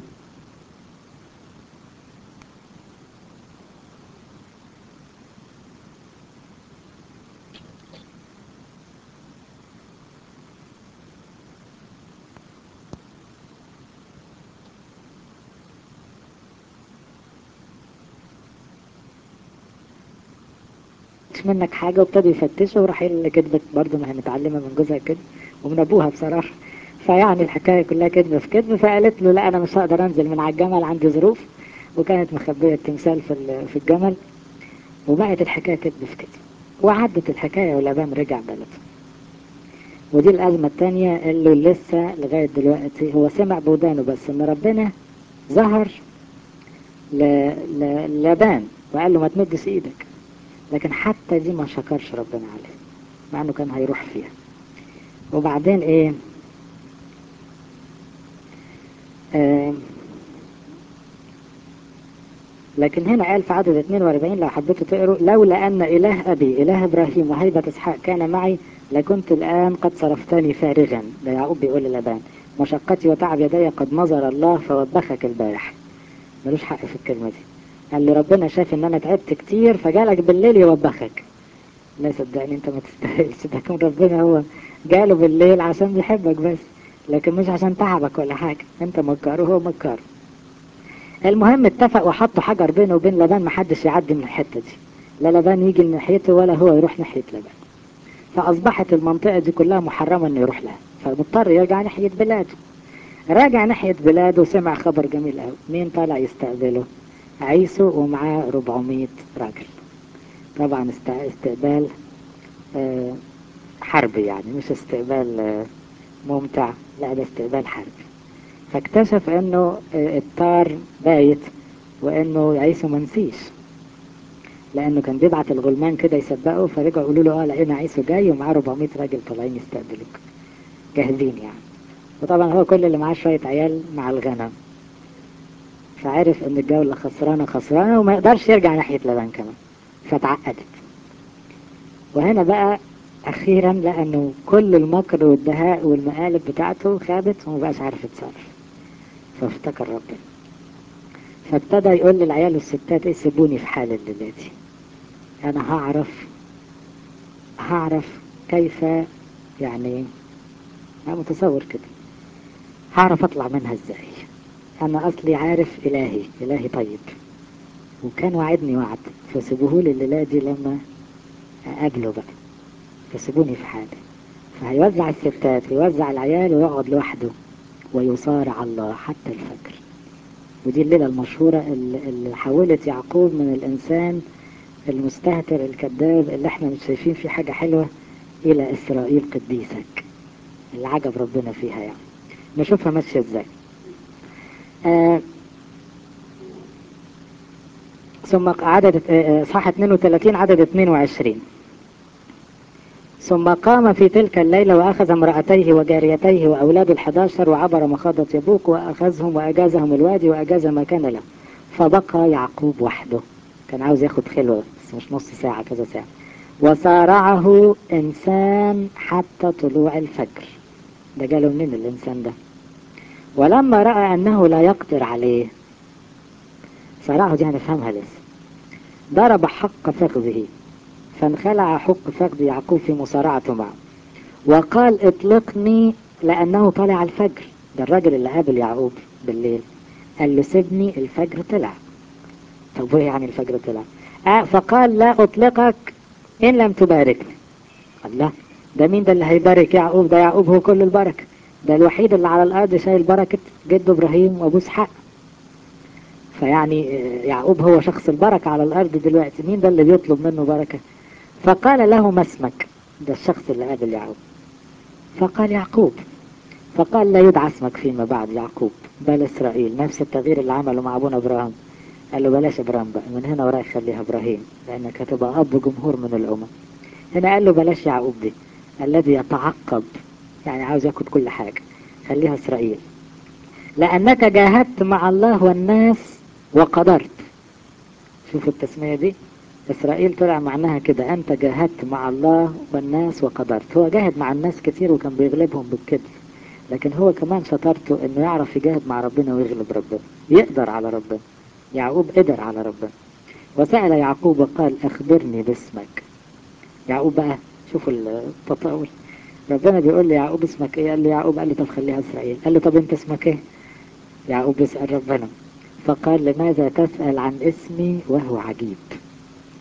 Speaker 2: خدتش منك حاجة، وابتدوا يفتشوا، وراح اللي كدبت برضه، ما هي متعلمة من جوزها كده ومن أبوها بصراحة. فيعني الحكاية كلها كدبة في كدب. فقالت له لا أنا مش هقدر أنزل من على الجمل، عندي ظروف. وكانت مخبية التمثال في ال- في الجمل. وبقت الحكاية كدب في كدب، وعدت الحكاية ولابان رجع بلده. ودي الأزمة التانية اللي لسه لغاية دلوقتي هو سمع بودانه بس إن ربنا ظهر ل- ل- لابان وقال له ما تمدش إيدك، لكن حتى دي ما شكرش ربنا عليه مع إنه كان هيروح فيها. وبعدين إيه؟ آه لكن هنا قال في عدد اثنين وأربعين لو حبيتوا تقروا: لولا أن إله أبي إله إبراهيم وهيبة إسحاق كان معي لكنت الآن قد صرفتني فارغا. ده يعقوب بيقول للابان: مشقتي وتعب يدي قد نظر الله فوبخك البارح. ملوش حق في الكلمة دي. قال له ربنا شاف ان انا تعبت كتير فجالك بالليل يوبخك. لا صدقني انت ما تستاهلش، ده كان ربنا هو جاله بالليل عشان بيحبك بس، لكن مش عشان تعبك ولا حاجة. انت مكار وهو مكار. المهم اتفق وحطوا حجر بينه وبين لبان محدش يعدي من الحتة دي، لا لبان يجي ناحيته ولا هو يروح ناحية لبان. فأصبحت المنطقة دي كلها محرمة انه يروح لها، فمضطر يرجع ناحية بلاده. راجع ناحية بلاده وسمع خبر جميل قوي. مين طالع يستقبله؟ عيسو ومعاه أربعمائة راجل. طبعا استقبال آه حربي، يعني مش استقبال آه ممتع، لا ده استقبال حربي. فاكتشف انه آه الطار بايت، وانه عيسو منسيش، لانه كان بيبعت الغلمان كده يسبقوا، فرجعوا يقولوا له اه لقينا عيسو جاي ومعاه أربعمائة راجل طالعين يستقبلوك جاهزين يعني. وطبعا هو كل اللي معاه شوية عيال مع الغنم، فعرف ان الجولة خسرانة خسرانة وما يقدرش يرجع ناحية لبان كمان، فتعقدت. وهنا بقى اخيرا لانه كل المكر والدهاء والمقالب بتاعته خابت ومبقاش عارف يتصرف، فافتكر ربنا. فابتدى يقول للعيال والستات ايه سيبوني في حال الليلة دي، انا هعرف هعرف كيف يعني، انا متصور كده هعرف اطلع منها ازاي. انا اصلي عارف الهي الهي طيب، وكان وعدني وعد، فسيبوهولي الليلة دي لما اقابله بقى، فسيبوني في حالي. فهيوزع الستات ويوزع العيال ويقعد لوحده ويصارع الله حتى الفجر. ودي الليلة المشهورة اللي اللي حولت يعقوب من الإنسان المستهتر الكذاب اللي احنا مش شايفين فيه حاجة حلوة إلى إسرائيل قديسك اللي عجب ربنا فيها. يعني نشوفها ماشية ازاي. آه ثم عدد آه صح اثنين وثلاثين عدد اثنين وعشرين: ثم قام في تلك الليلة وأخذ امرأتيه وجاريتيه وأولاده الحداشر وعبر مخاضة يبوك وأخذهم وأجازهم الوادي وأجاز ما كان له، فبقى يعقوب وحده. كان عاوز ياخد خلوة بس مش نص ساعة، كذا ساعة. وصارعه إنسان حتى طلوع الفجر. ده جاله منين الإنسان ده؟ ولما رأى أنه لا يقدر عليه، صارعه دي هنفهمها لسه، ضرب حق فخذه، فانخلع حق فخذ يعقوب في مصارعته معه، وقال اطلقني لأنه طلع الفجر. ده الراجل اللي قابل يعقوب بالليل قال له سيبني الفجر طلع. طب ايه يعني الفجر طلع؟ آه فقال لا أطلقك إن لم تباركني. الله، ده مين ده اللي هيبارك يعقوب؟ ده يعقوب هو كل البركة، ده الوحيد اللي على الأرض شايل بركة جده إبراهيم وأبوه إسحاق. فيعني يعقوب هو شخص البركة على الأرض دلوقتي، مين ده اللي بيطلب منه بركة؟ فقال له ما اسمك؟ ده الشخص اللي قابل يعقوب. فقال يعقوب. فقال لا يدعى اسمك فيما بعد يعقوب بل إسرائيل. نفس التغيير اللي عمله مع أبونا إبراهيم، قال له بلاش إبراهيم بقى، من هنا ورايح خليها إبراهيم لأنك هتبقى أب جمهور من الأمم. هنا قال له بلاش يعقوب دي، الذي يتعقب يعني عاوز ياخد كل حاجة، خليها إسرائيل. لأنك جاهدت مع الله والناس وقدرت. شوفوا التسمية دي، إسرائيل طلع معناها كده، أنت جاهدت مع الله والناس وقدرت. هو جاهد مع الناس كتير وكان بيغلبهم بالكذب، لكن هو كمان شطارته انه يعرف يجاهد مع ربنا ويغلب ربنا، يقدر على ربنا. يعقوب قدر على ربنا. وسأل يعقوب وقال اخبرني باسمك. يعقوب بقى شوفوا التطاول، ربنا بيقول لي يعقوب اسمك ايه؟ قال له يعقوب. قال له طب خليها اسرائيل. قال له طب انت اسمك ايه؟ يعقوب بيسأل ربنا. فقال لماذا تسأل عن اسمي وهو عجيب؟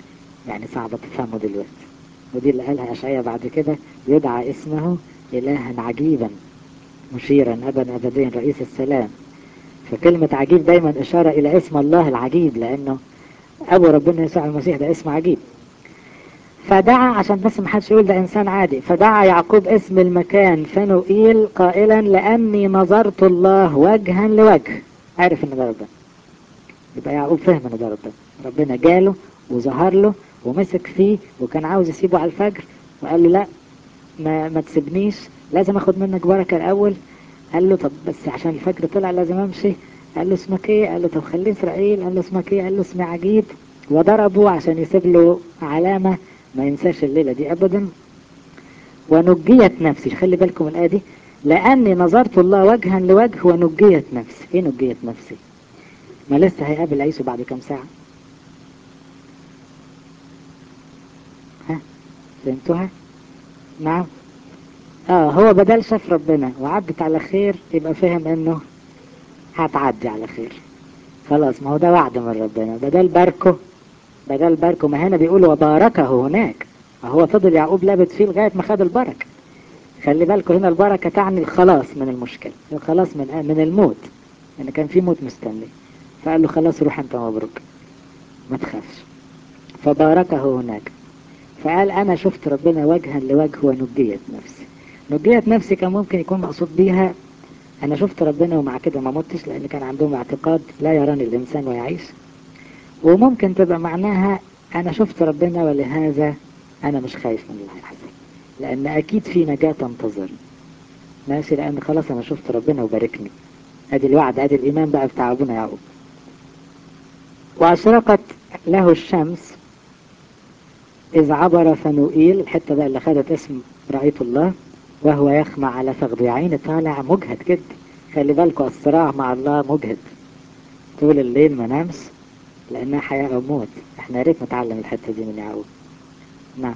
Speaker 2: يعني صعب تفهمه دلوقتي. ودي اللي قالها أشعياء بعد كده: يدعى اسمه إلها عجيبا مشيرا أبا أبدين رئيس السلام. فكلمة عجيب دايما إشارة إلى اسم الله العجيب، لأنه أبو ربنا يسوع المسيح ده اسم عجيب. فدعا، عشان بس ما حدش يقول ده إنسان عادي، فدعا يعقوب اسم المكان فنوئيل قائلا: لأني نظرت الله وجها لوجه. عارف إن ده ربنا. يبقى يعقوب فهم إن ده ربنا. ربنا جاله وظهر له ومسك فيه، وكان عاوز يسيبه على الفجر، وقال له: لا، ما, ما تسيبنيش، لازم اخد منك بركة الأول. قال له: طب بس عشان الفجر طلع لازم امشي. قال له: اسمك ايه؟ قال له: طب خليه اسرائيل. قال له: اسمك ايه؟ قال له: اسمي عجيب. وضربه عشان يسيب له علامة ما ينساش الليلة دي ابدا. ونجيت نفسي، خلي بالكم الآية دي: لأني نظرت الله وجها لوجه ونجيت نفسي. ايه نجيت نفسي؟ ما لسه هيقابل عيسو بعد كام ساعة. ها، فهمتوها؟ نعم. اه، هو بدل شاف ربنا وعدت على خير، يبقى فهم انه هتعدي على خير. خلاص، ما هو ده وعد من ربنا. بدل باركه، بدل باركه، ما هنا بيقول وباركه هناك. هو فضل يعقوب لابد فيه لغاية ما خد البركة. خلي بالكم هنا البركة تعني الخلاص من المشكلة، الخلاص من من الموت، ان يعني كان في موت مستني. فقال له: خلاص روح انت مبروك، ما تخافش. فباركه هناك. فقال: انا شفت ربنا وجها لوجه ونجيت نفسي. نجيت نفسي كان ممكن يكون مقصود بيها انا شفت ربنا ومع كده ما متش، لان كان عندهم اعتقاد لا يراني الانسان ويعيش. وممكن تبقى معناها انا شفت ربنا ولهذا انا مش خايف من اللي هيحصل، لان اكيد في نجاة تنتظر. ماشي، لان خلاص انا شفت ربنا وباركني. ادي الوعد، ادي الايمان بقى بتاع ابونا يعقوب. واشرقت له الشمس اذ عبر فنوئيل، الحتة بقى اللي خدت اسم رأيت الله، وهو يخمع على فخذ عين طالع مجهد جدا. خلي بالكوا الصراع مع الله مجهد، طول الليل ما نامس، لانها حياة او موت. احنا يا ريت نتعلم الحتة دي من يعقوب. نعم.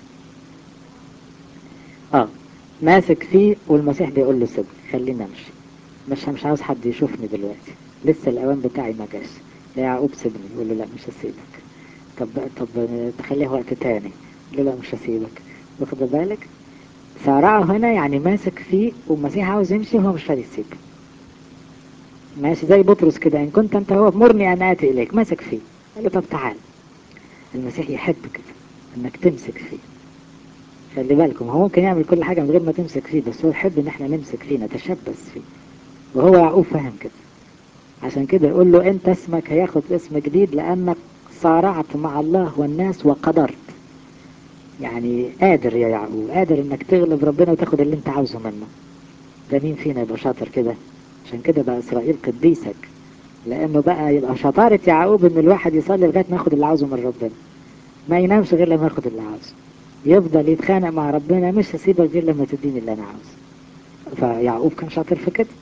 Speaker 2: اه، ماسك فيه، والمسيح بيقول له: سيبني، خليني امشي، مش مش عاوز حد يشوفني دلوقتي، لسه الاوان بتاعي ما جاش. يا يعقوب سيبني. يقول له: لا، مش هسيبك. طب طب تخليه وقت تاني. يقول له: لا، مش هسيبك. واخد بالك؟ سارعه هنا يعني ماسك فيه، والمسيح عاوز يمشي وهو مش راضي يسيب. ماشي زي بطرس كده: ان كنت انت هو مرني ان اتي اليك. ماسك فيه. قال له: طب تعال. المسيح يحب كده انك تمسك فيه. خلي بالكم، هو ممكن يعمل كل حاجة من غير ما تمسك فيه، بس هو يحب ان احنا نمسك فيه، نتشبث فيه. وهو يعقوب فهم كده. عشان كده يقول له: انت اسمك هياخد اسم جديد، لانك صارعت مع الله والناس وقدرت. يعني قادر يا يعقوب، قادر انك تغلب ربنا وتاخد اللي انت عاوزه منه. ده مين فينا يبقى شاطر كده؟ عشان كده بقى اسرائيل قديسك، لانه بقى يبقى شطارة يعقوب ان الواحد يصلي لغاية ما ياخد اللي عاوزه من ربنا، ما ينامش غير لما ياخد اللي عاوزه، يفضل يتخانق مع ربنا: مش هسيبك غير لما تديني اللي انا عاوزه. فيعقوب كان شاطر في كده.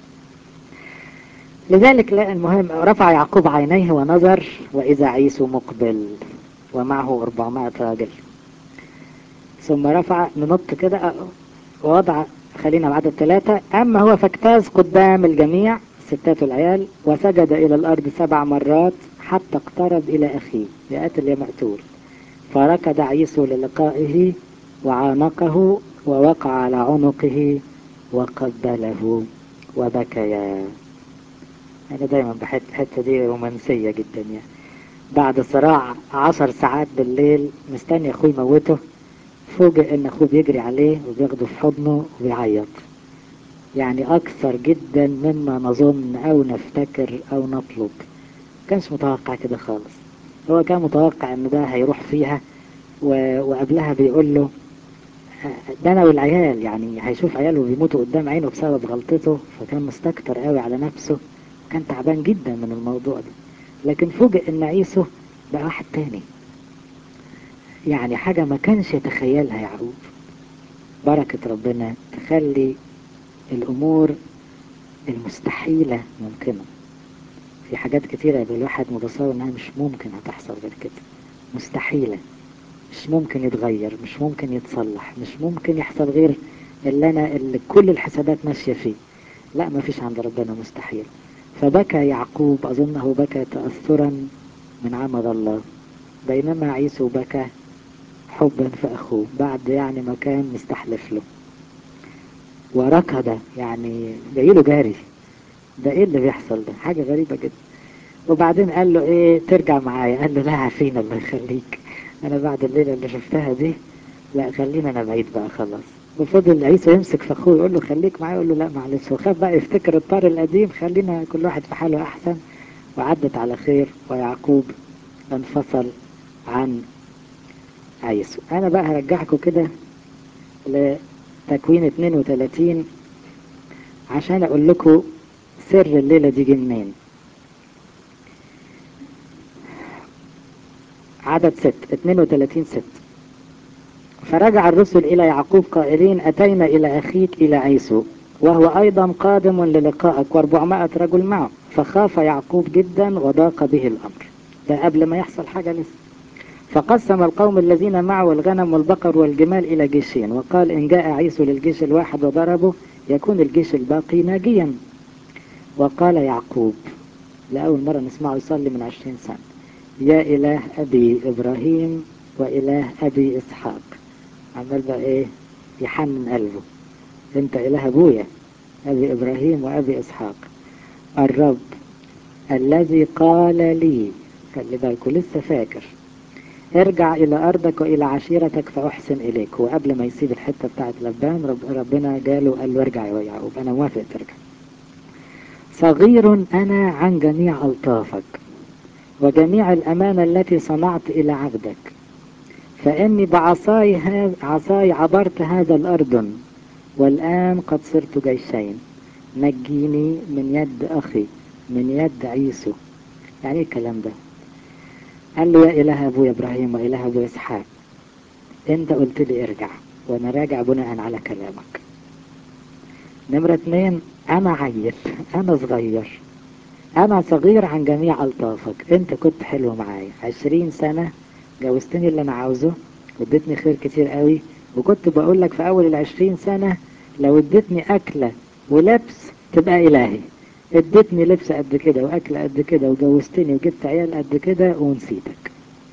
Speaker 2: لذلك لا المهم رفع يعقوب عينيه ونظر، واذا عيسو مقبل ومعه أربعمائة راجل. ثم رفع، ننط كده، ووضع، خلينا بعد الثلاثة: أما هو فاجتاز قدام الجميع، الستات والعيال، وسجد إلى الأرض سبع مرات حتى اقترب إلى أخيه يقتل يا مقتول. فركض عيسو للقائه وعانقه ووقع على عنقه وقبله وبكيا. أنا دايما بحب الحتة دي رومانسية جدا. يعني بعد صراع عشر ساعات بالليل مستني أخوه يموته، فوجئ ان اخوه بيجري عليه وبياخده في حضنه وبيعيط. يعني اكثر جدا مما نظن او نفتكر او نطلب. كانش متوقع كده خالص. هو كان متوقع ان ده هيروح فيها و... وقبلها بيقول له: ده انا والعيال، يعني هيشوف عياله بيموتوا قدام عينه بسبب غلطته، فكان مستكتر قوي على نفسه، وكان تعبان جدا من الموضوع ده. لكن فوجئ ان عيسو بقى واحد تاني، يعني حاجة ما كانش يتخيلها يعقوب. بركة ربنا تخلي الأمور المستحيلة ممكنة. في حاجات كتيرة يبقى الواحد متصور إنها مش ممكن هتحصل غير كده، مستحيلة، مش ممكن يتغير، مش ممكن يتصلح، مش ممكن يحصل غير اللي أنا اللي كل الحسابات ماشية فيه. لا، ما فيش عند ربنا مستحيل. فبكى يعقوب، أظنه بكى تأثرا من عمل الله، بينما عيسو بكى حبا في أخوه بعد يعني ما كان مستحلف له، وركض يعني جايله جاري. ده ايه اللي بيحصل ده؟ حاجة غريبة جدا. وبعدين قال له ايه ترجع معايا؟ قال له لا عارفين الله يخليك، انا بعد الليلة اللي شفتها دي لا خلينا انا بعيد بقى خلاص. وفضل عيسى يمسك في اخوه يقول له خليك معايا، يقول له لا معلش، وخاف بقى يفتكر الطار القديم، خلينا كل واحد في حاله احسن. وعدت على خير، ويعقوب انفصل عن عيسو. انا بقى هرجعكم كده لتكوين اتنين وتلاتين عشان اقول لكم سر الليلة دي جه منين. عدد ست اتنين وتلاتين ست. فرجع الرسل إلى يعقوب قائلين أتينا إلى أخيك إلى عيسو وهو أيضا قادم للقائك واربعمائة رجل معه. فخاف يعقوب جدا وضاق به الأمر. ده قبل ما يحصل حاجة لسه. فقسم القوم الذين معه الغنم والبقر والجمال إلى جيشين، وقال إن جاء عيسو للجيش الواحد وضربه يكون الجيش الباقي ناجيا. وقال يعقوب، لأول مرة نسمعه يصلي من عشرين سنة، يا إله أبي إبراهيم وإله أبي إسحاق. عمال بقى إيه يحنن قلبه، أنت إله أبويا أبي إبراهيم وأبي إسحاق، الرب الذي قال لي، خلي بالكوا لسه فاكر، ارجع إلى أرضك وإلى عشيرتك فأحسن إليك. وقبل ما يسيب الحتة بتاعت لبان رب ربنا جاله قال له ارجع يا يعقوب أنا موافق ترجع. صغير أنا عن جميع ألطافك وجميع الأمانة التي صنعت إلى عبدك، فإني بعصاي هذا عصاي عبرت هذا الأردن والآن قد صرت جيشين، نجيني من يد أخي من يد عيسو. يعني ايه الكلام ده؟ قال له يا إله أبويا إبراهيم وإله أبويا إسحاق، أنت قلت لي ارجع وأنا راجع بناء على كلامك. نمرة اتنين، أنا عيل، أنا صغير، أنا صغير عن جميع ألطافك. أنت كنت حلو معايا عشرين سنة، جوزتني اللي أنا عاوزه واديتني خير كتير قوي، وكنت بقول لك في أول العشرين سنة لو اديتني أكلة ولبس تبقى إلهي. اديتني لبس قد كده وأكلة قد كده وجوزتني وجبت عيال قد كده ونسيتك.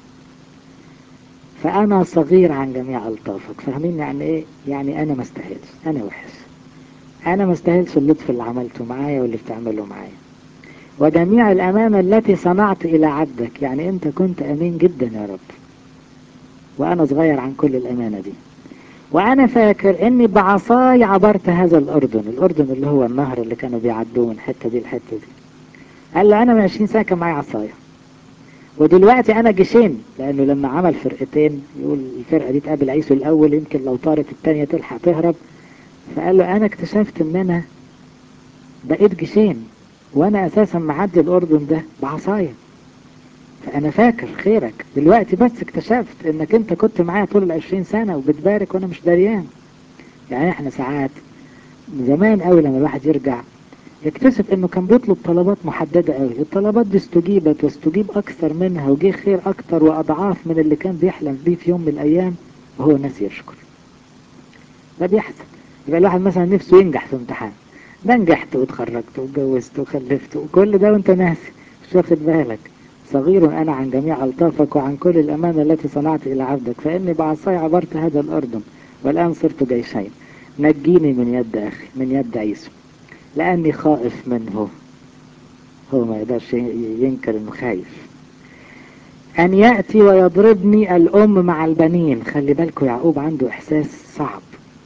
Speaker 2: فأنا صغير عن جميع ألطافك. فاهمين يعني إيه؟ يعني أنا ما استاهلش، أنا وحش، أنا ما استاهلش اللطف اللي عملته معايا واللي بتعمله معايا. وجميع الأمانة التي صنعت إلى عبدك، يعني أنت كنت أمين جدا يا رب، وأنا صغير عن كل الأمانة دي. وأنا فاكر أني بعصاي عبرت هذا الأردن، الأردن اللي هو النهر اللي كانوا بيعدوه من حتة دي الحتة دي. قال له أنا من عشرين سنة كان معايا عصايا، ودلوقتي أنا جيشين، لأنه لما عمل فرقتين يقول الفرقة دي تقابل عيسو الأول يمكن لو طارت التانية تلحق تهرب. فقال له أنا اكتشفت أن أنا بقيت جيشين وأنا أساسا معدي الأردن ده بعصايا. فأنا فاكر خيرك دلوقتي، بس اكتشفت انك انت كنت معايا طول العشرين سنة وبتبارك وانا مش داريان. يعني احنا ساعات زمان قوي لما الواحد يرجع يكتشف انه كان بيطلب طلبات محددة قوي، الطلبات دي استجيبت واستجيب اكثر منها وجيه خير اكتر واضعاف من اللي كان بيحلم بيه في يوم من الايام، وهو ناسي يشكر. ده بيحصل. يبقى الواحد مثلا نفسه ينجح في امتحان، ده نجحت واتخرجت واتجوزت وخلفت وكل ده وانت ناسي مش واخد بالك. صغير أنا عن جميع ألطافك وعن كل الأمانة التي صنعت إلى عبدك، فإني بعصاي عبرت هذا الأردن والآن صرت جيشين، نجيني من يد أخي من يد عيسو لأني خائف منه. هو ما يقدرش ينكر إنه خايف أن يأتي ويضربني الأم مع البنين. خلي بالكوا يعقوب عنده إحساس صعب،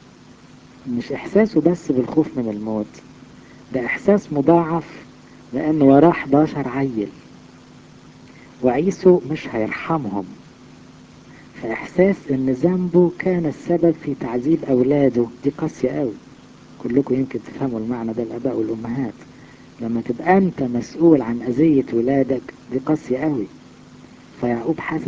Speaker 2: مش إحساسه بس بالخوف من الموت، ده إحساس مضاعف لأنه وراه حداشر عيل وعيسو مش هيرحمهم. فإحساس إن ذنبه كان السبب في تعذيب أولاده دي قاسية قوي. كلكم يمكن تفهموا المعنى ده، الآباء والأمهات، لما تبقى أنت مسؤول عن أذية ولادك دي قاسية قوي. فيعقوب حاسس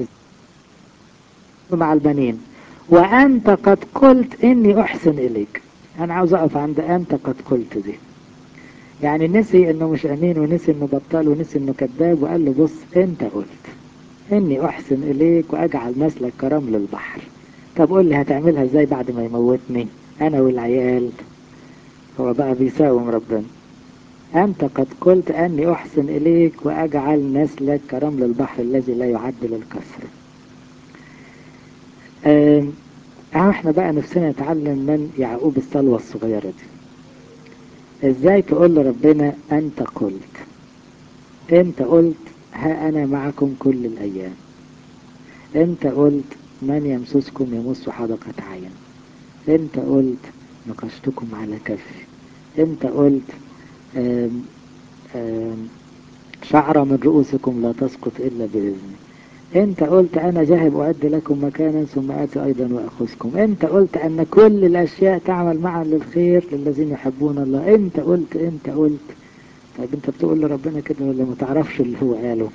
Speaker 2: مع البنين، وأنت قد قلت إني أحسن إليك. أنا عاوز أقف عند أنت قد قلت دي. يعني نسي إنه مش أمين ونسي إنه بطال ونسي إنه كذاب، وقال له بص أنت قلت إني أحسن إليك وأجعل نسلك كرمل البحر. طب قول لي هتعملها إزاي بعد ما يموتني أنا والعيال؟ هو بقى بيساوم ربنا. أنت قد قلت أني أحسن إليك وأجعل نسلك كرمل البحر الذي لا يعد للكسر. آم، اهو احنا بقى نفسنا نتعلم من يعقوب الصلوة الصغيرة دي. ازاي تقول لربنا انت قلت، انت قلت ها انا معكم كل الايام، انت قلت من يمسسكم يمس حدقة عين، انت قلت نقشتكم على كفي، انت قلت آم آم شعرة من رؤوسكم لا تسقط الا باذني، انت قلت انا ذاهب اعد لكم مكانا ثم اتي ايضا واخذكم، انت قلت ان كل الاشياء تعمل معا للخير للذين يحبون الله، انت قلت انت قلت. طيب انت بتقول لربنا كده ولا ما تعرفش اللي هو قاله؟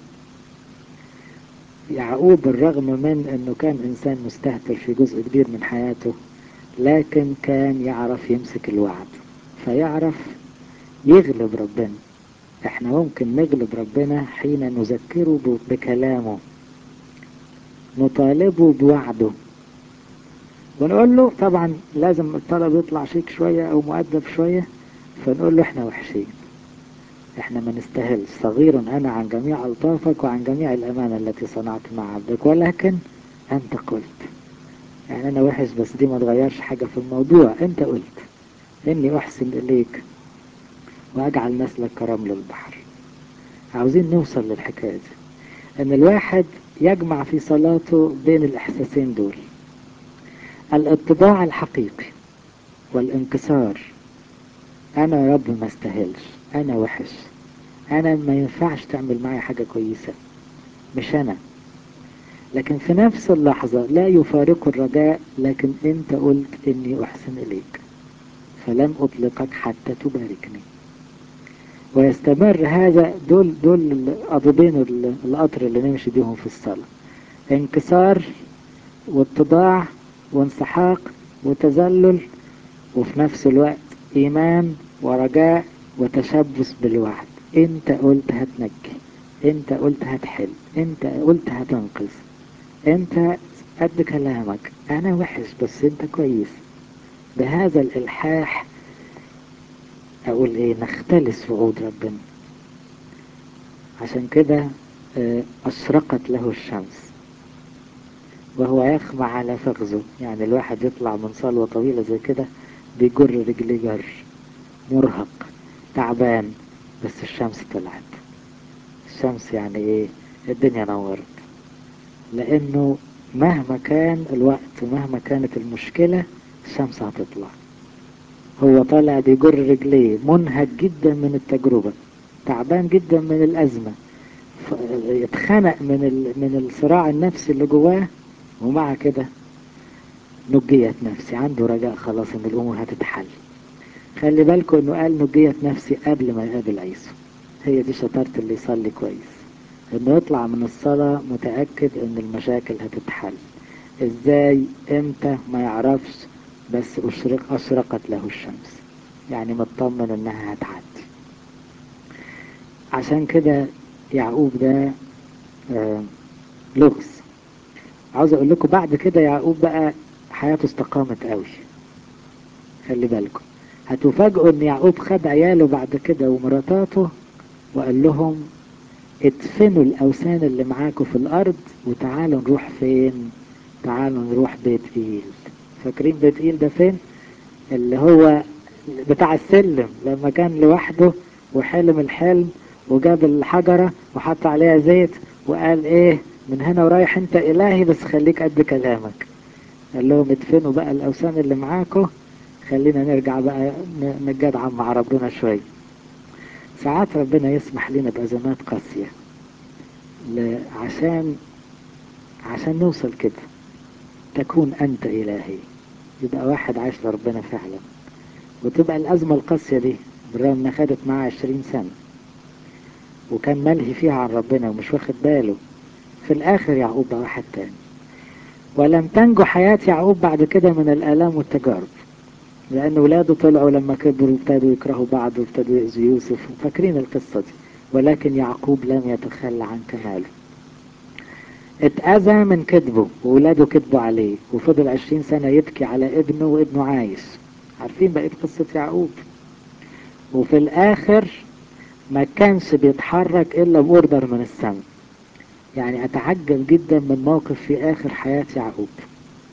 Speaker 2: يعقوب بالرغم من انه كان انسان مستهتر في جزء كبير من حياته، لكن كان يعرف يمسك الوعد، فيعرف يغلب ربنا. احنا ممكن نغلب ربنا حين نذكره بكلامه، نطالبه بوعده، ونقول له طبعا لازم الطلب يطلع شيك شوية او مؤدب شوية، فنقول له احنا وحشين، احنا ما نستاهلش، صغير انا عن جميع الطافك وعن جميع الامانة التي صنعت مع عبدك، ولكن انت قلت. يعني انا وحش بس دي ما تغيرش حاجة في الموضوع، انت قلت اني احسن اليك واجعل نسلك كرمل البحر. عاوزين نوصل للحكاية دي، ان الواحد يجمع في صلاته بين الاحساسين دول، الاتباع الحقيقي والانكسار. انا يا رب ما استاهلش، انا وحش، انا ما ينفعش تعمل معي حاجة كويسة، مش انا. لكن في نفس اللحظة لا يفارق الرجاء، لكن انت قلت اني احسن اليك فلن اطلقك حتى تباركني. ويستمر هذا، دول دول القضيبين القطر اللي نمشي بيهم في الصلاة، انكسار واتضاع وانسحاق وتذلل، وفي نفس الوقت ايمان ورجاء وتشبث بالوعد. انت قلت هتنجي، انت قلت هتحل، انت قلت هتنقذ، انت قد كلامك، انا وحش بس انت كويس. بهذا الالحاح اقول ايه، نختلس وعود ربنا. عشان كده اشرقت له الشمس وهو يخمع على فخذه. يعني الواحد يطلع من صلوة طويلة زي كده بيجر رجلي جر، مرهق تعبان، بس الشمس طلعت. الشمس يعني ايه؟ الدنيا نورت. لانه مهما كان الوقت ومهما كانت المشكلة الشمس هتطلع. هو طالع بيجر رجليه، منهك جدا من التجربة، تعبان جدا من الازمة، يتخنق من من الصراع النفسي اللي جواه، ومع كده نجيت نفسي، عنده رجاء خلاص ان الامور هتتحل. خلي بالكم انه قال نجيت نفسي قبل ما يقابل عيسو. هي دي شطارة اللي يصلي كويس، انه يطلع من الصلاة متأكد ان المشاكل هتتحل. ازاي؟ امتى؟ ما يعرفش، بس اشرق اشرقت له الشمس، يعني مطمن انها هتعدي. عشان كده يعقوب ده آه لغز. عاوز اقول لكم بعد كده يعقوب بقى حياته استقامت قوي. خلي بالكم هتفاجئوا ان يعقوب خد عياله بعد كده ومراتاته وقال لهم ادفنوا الاوثان اللي معاكم في الارض وتعالوا نروح فين؟ تعالوا نروح بيت ايل. فاكرين بيت ايل ده فين؟ اللي هو بتاع السلم، لما كان لوحده وحلم الحلم وجاب الحجرة وحط عليها زيت وقال ايه، من هنا ورايح انت الهي بس خليك قد كلامك. قال لهم ادفنوا بقى الاوثان اللي معاكم، خلينا نرجع بقى نتجدع مع ربنا شوية. ساعات ربنا يسمح لنا بأزمات قاسية عشان عشان نوصل كده، تكون أنت إلهي، يبقى واحد عايش لربنا فعلا. وتبقى الأزمة القاسية دي بالرغم إنها خدت معاه عشرين سنة وكان ملهي فيها عن ربنا ومش واخد باله، في الآخر يعقوب بقى واحد تاني. ولم تنجو حياة يعقوب بعد كده من الآلام والتجارب، لأن ولاده طلعوا لما كبروا ابتدوا يكرهوا بعض وابتدوا يأذوا يوسف، فاكرين القصة دي. ولكن يعقوب لم يتخلى عن كماله، اتأذى من كذبه وولاده كذبوا عليه، وفضل عشرين سنة يبكي على ابنه وابنه عايش. عارفين بقيت قصة يعقوب. وفي الآخر ما كانش بيتحرك إلا بأوردر من السماء. يعني أتعجب جدا من موقف في آخر حياة يعقوب.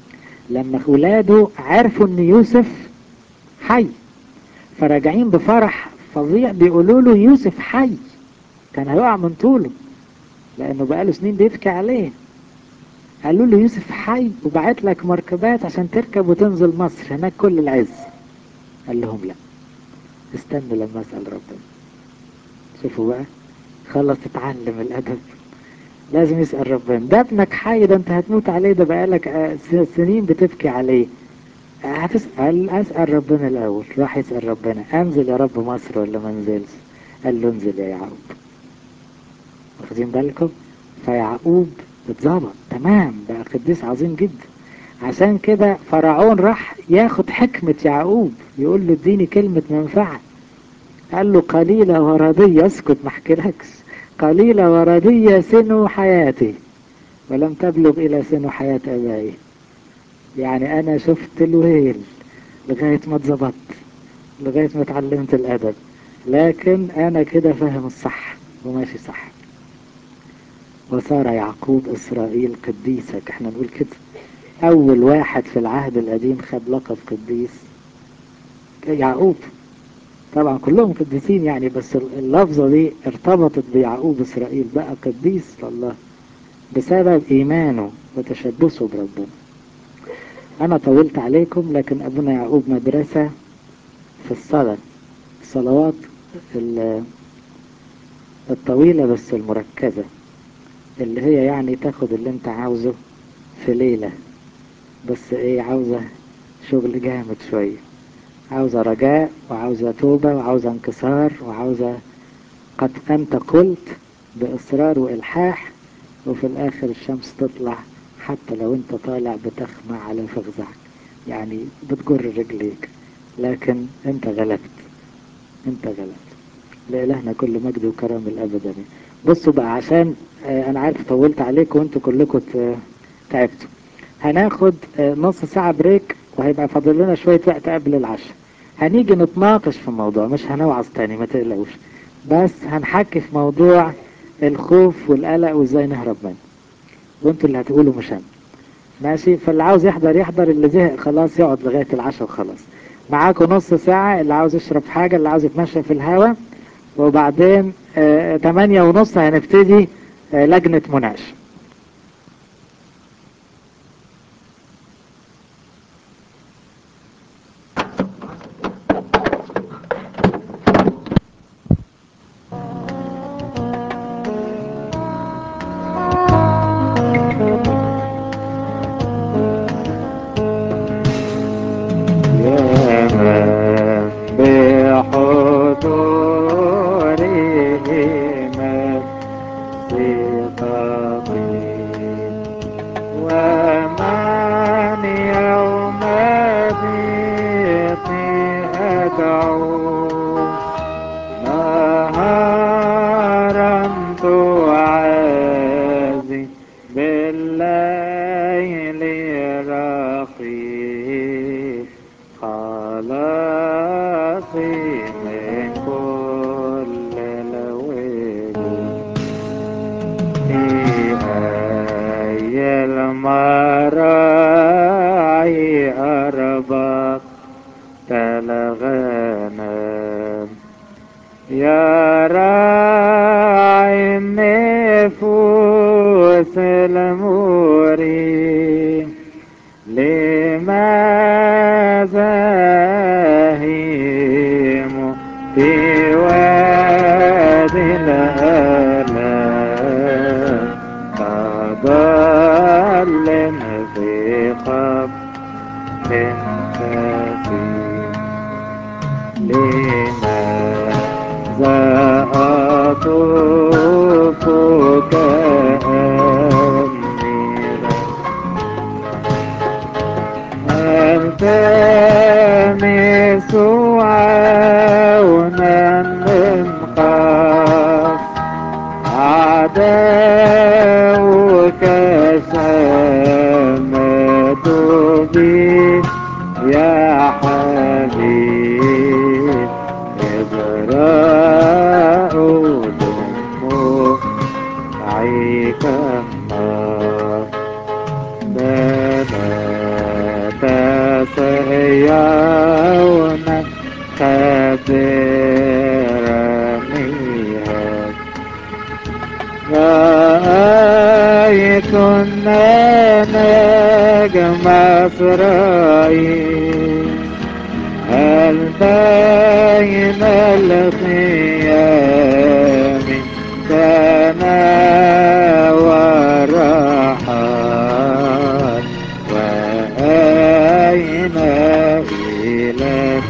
Speaker 2: لما ولاده عرفوا ان يوسف حي، فراجعين بفرح فظيع بيقولوا له يوسف حي، كان هيقع من طوله لانه بقاله سنين بيبكي عليه. قالوا له يوسف حي وبعت لك مركبات عشان تركب وتنزل مصر هناك كل العز. قال لهم لا، استنوا لما اسأل ربنا. شوفوا بقى، خلص تتعلم الادب، لازم يسأل ربنا. ده ابنك حي، ده انت هتموت عليه، ده بقالك سنين بتبكي عليه. هتسأل اسأل ربنا الاول. راح يسأل ربنا، انزل يا رب مصر ولا ما انزلش؟ قال له انزل يا يعقوب. واخدين بالكم؟ فيعقوب اتظبط تمام، بقى قديس عظيم جدا. عشان كده فرعون راح ياخد حكمة يعقوب، يقول له اديني كلمة منفعة. قال له قليلة وردية، اسكت ما احكيلكش، قليلة وردية سن حياتي ولم تبلغ الى سن حياة ابائي. يعني انا شفت الويل لغاية ما اتظبطت، لغاية ما اتعلمت الادب، لكن انا كده فاهم الصح وماشي صح. وصار يعقوب اسرائيل قديسك. احنا نقول كده، اول واحد في العهد القديم خد لقب قديس يعقوب. طبعا كلهم قديسين يعني، بس اللفظة دي ارتبطت بيعقوب اسرائيل، بقى قديس لله بسبب ايمانه وتشبثه بربنا. انا طولت عليكم، لكن ابونا يعقوب مدرسة في الصلاة، الصلوات الطويلة بس المركزة، اللي هي يعني تاخد اللي انت عاوزه في ليلة، بس ايه، عاوزة شغل جامد شوية، عاوزة رجاء وعاوزة توبة وعاوزة انكسار وعاوزة قد أنت قلت بإصرار وإلحاح، وفي الآخر الشمس تطلع حتى لو أنت طالع بتخمع على فخذك، يعني بتجر رجليك، لكن أنت غلبت، أنت غلبت. لإلهنا كل مجد وكرم الأبد آمين. بصوا بقى، عشان آه أنا عارف طولت عليكم وأنتوا كلكم تعبتوا، هناخد آه نص ساعة بريك، وهيبقى فاضل لنا شوية وقت قبل العشاء. هنيجي نتناقش في موضوع، مش هنوعظ تاني ما تقلقوش، بس هنحكي في موضوع الخوف والقلق وازاي نهرب منه، وانتوا اللي هتقولوا مش انا. ماشي؟ فاللي عاوز يحضر يحضر، اللي زهق خلاص يقعد لغاية العشاء وخلاص. معاكم نص ساعة، اللي عاوز يشرب حاجة، اللي عاوز يتمشى في الهواء، وبعدين آه تمانية ونص هنبتدي آه لجنة مناقشة.
Speaker 1: كنا نجم إسرائيل هل بين الخيام تناور الرحال وأين إلى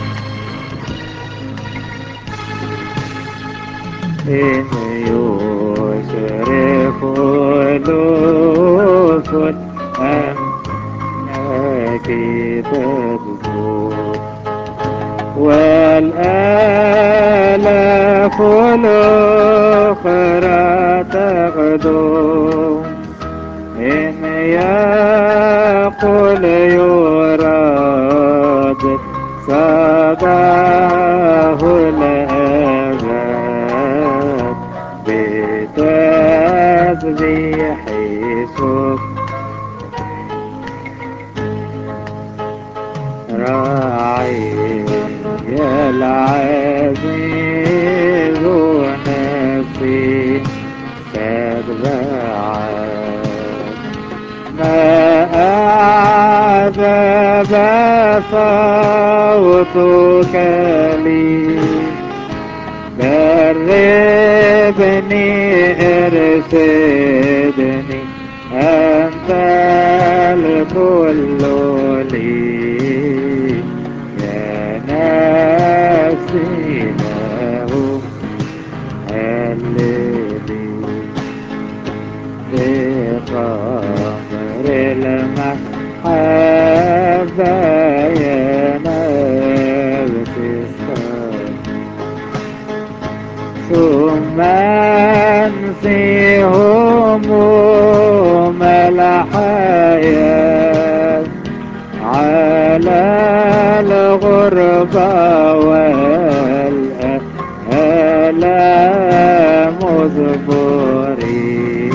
Speaker 1: إن يشرق ألوف الأملاك تبدو والآلاف الأخرى تغدو إن يقول يراد صداه الأبد بتسبيح شكر راعي يا العزيز نفسي تتبعك ما أعذب صوتك لي دربني ارشدني أنت الكل لي يا نفسي له هللي بقمر المحبة يا نفسي ثم انسي هموم الحياة على الغربة والآلام اصبري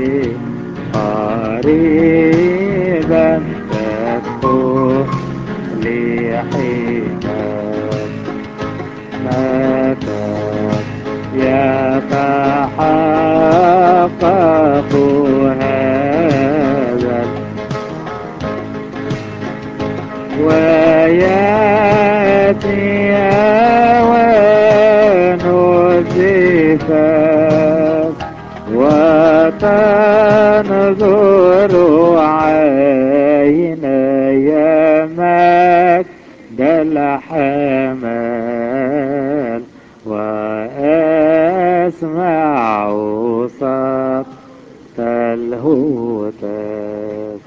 Speaker 1: قريبا تدخلي حماك متى يتحقق هذا وياتي اوان الزفاف وتنظر عيني مجد الحمال وأسمع صوت الهتاف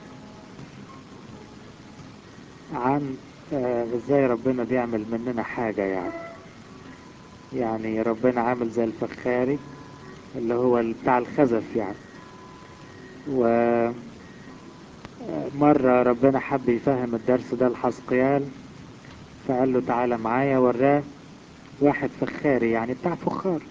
Speaker 1: عن آه، ازاي ربنا بيعمل مننا حاجة يعني يعني ربنا عامل زي الفخاري اللي هو بتاع الخزف يعني. ومرة ربنا حب يفهم الدرس ده لحسقيال فقال له تعالى معايا وراه واحد فخاري يعني بتاع فخار.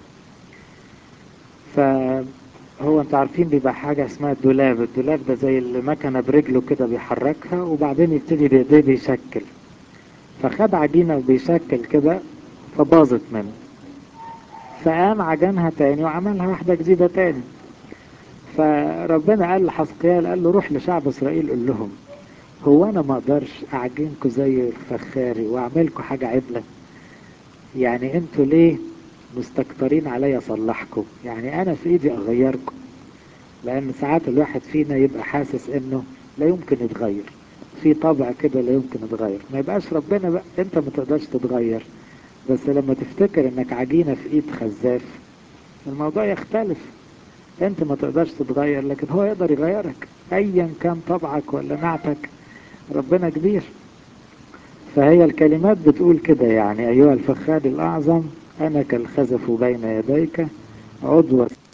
Speaker 1: فهو انتوا عارفين بيبقى حاجة اسمها الدولاب. الدولاب ده زي المكنة برجله كده بيحركها وبعدين يبتدي بايديه بيشكل. فخد عجينة وبيشكل كده فباظت منه فقام عجنها تاني وعملها واحدة جديدة تاني. فربنا قال لحسقيال قال له روح لشعب اسرائيل قول لهم هو انا ما اقدرش اعجنكوا زي الفخاري واعملكوا حاجة عدلة؟ يعني انتوا ليه مستكترين عليا اصلحكم؟ يعني انا في ايدي اغيركم. لان ساعات الواحد فينا يبقى حاسس انه لا يمكن يتغير في طبع كده لا يمكن يتغير. ما يبقاش ربنا بقى انت ما تقدرش تتغير بس لما تفتكر انك عجينة في ايد خزاف الموضوع يختلف. انت ما تقدرش تتغير لكن هو يقدر يغيرك ايا كان طبعك ولا نعتك. ربنا كبير. فهي الكلمات بتقول كده يعني ايها الفخار الاعظم انا كالخزف بين يديك عضو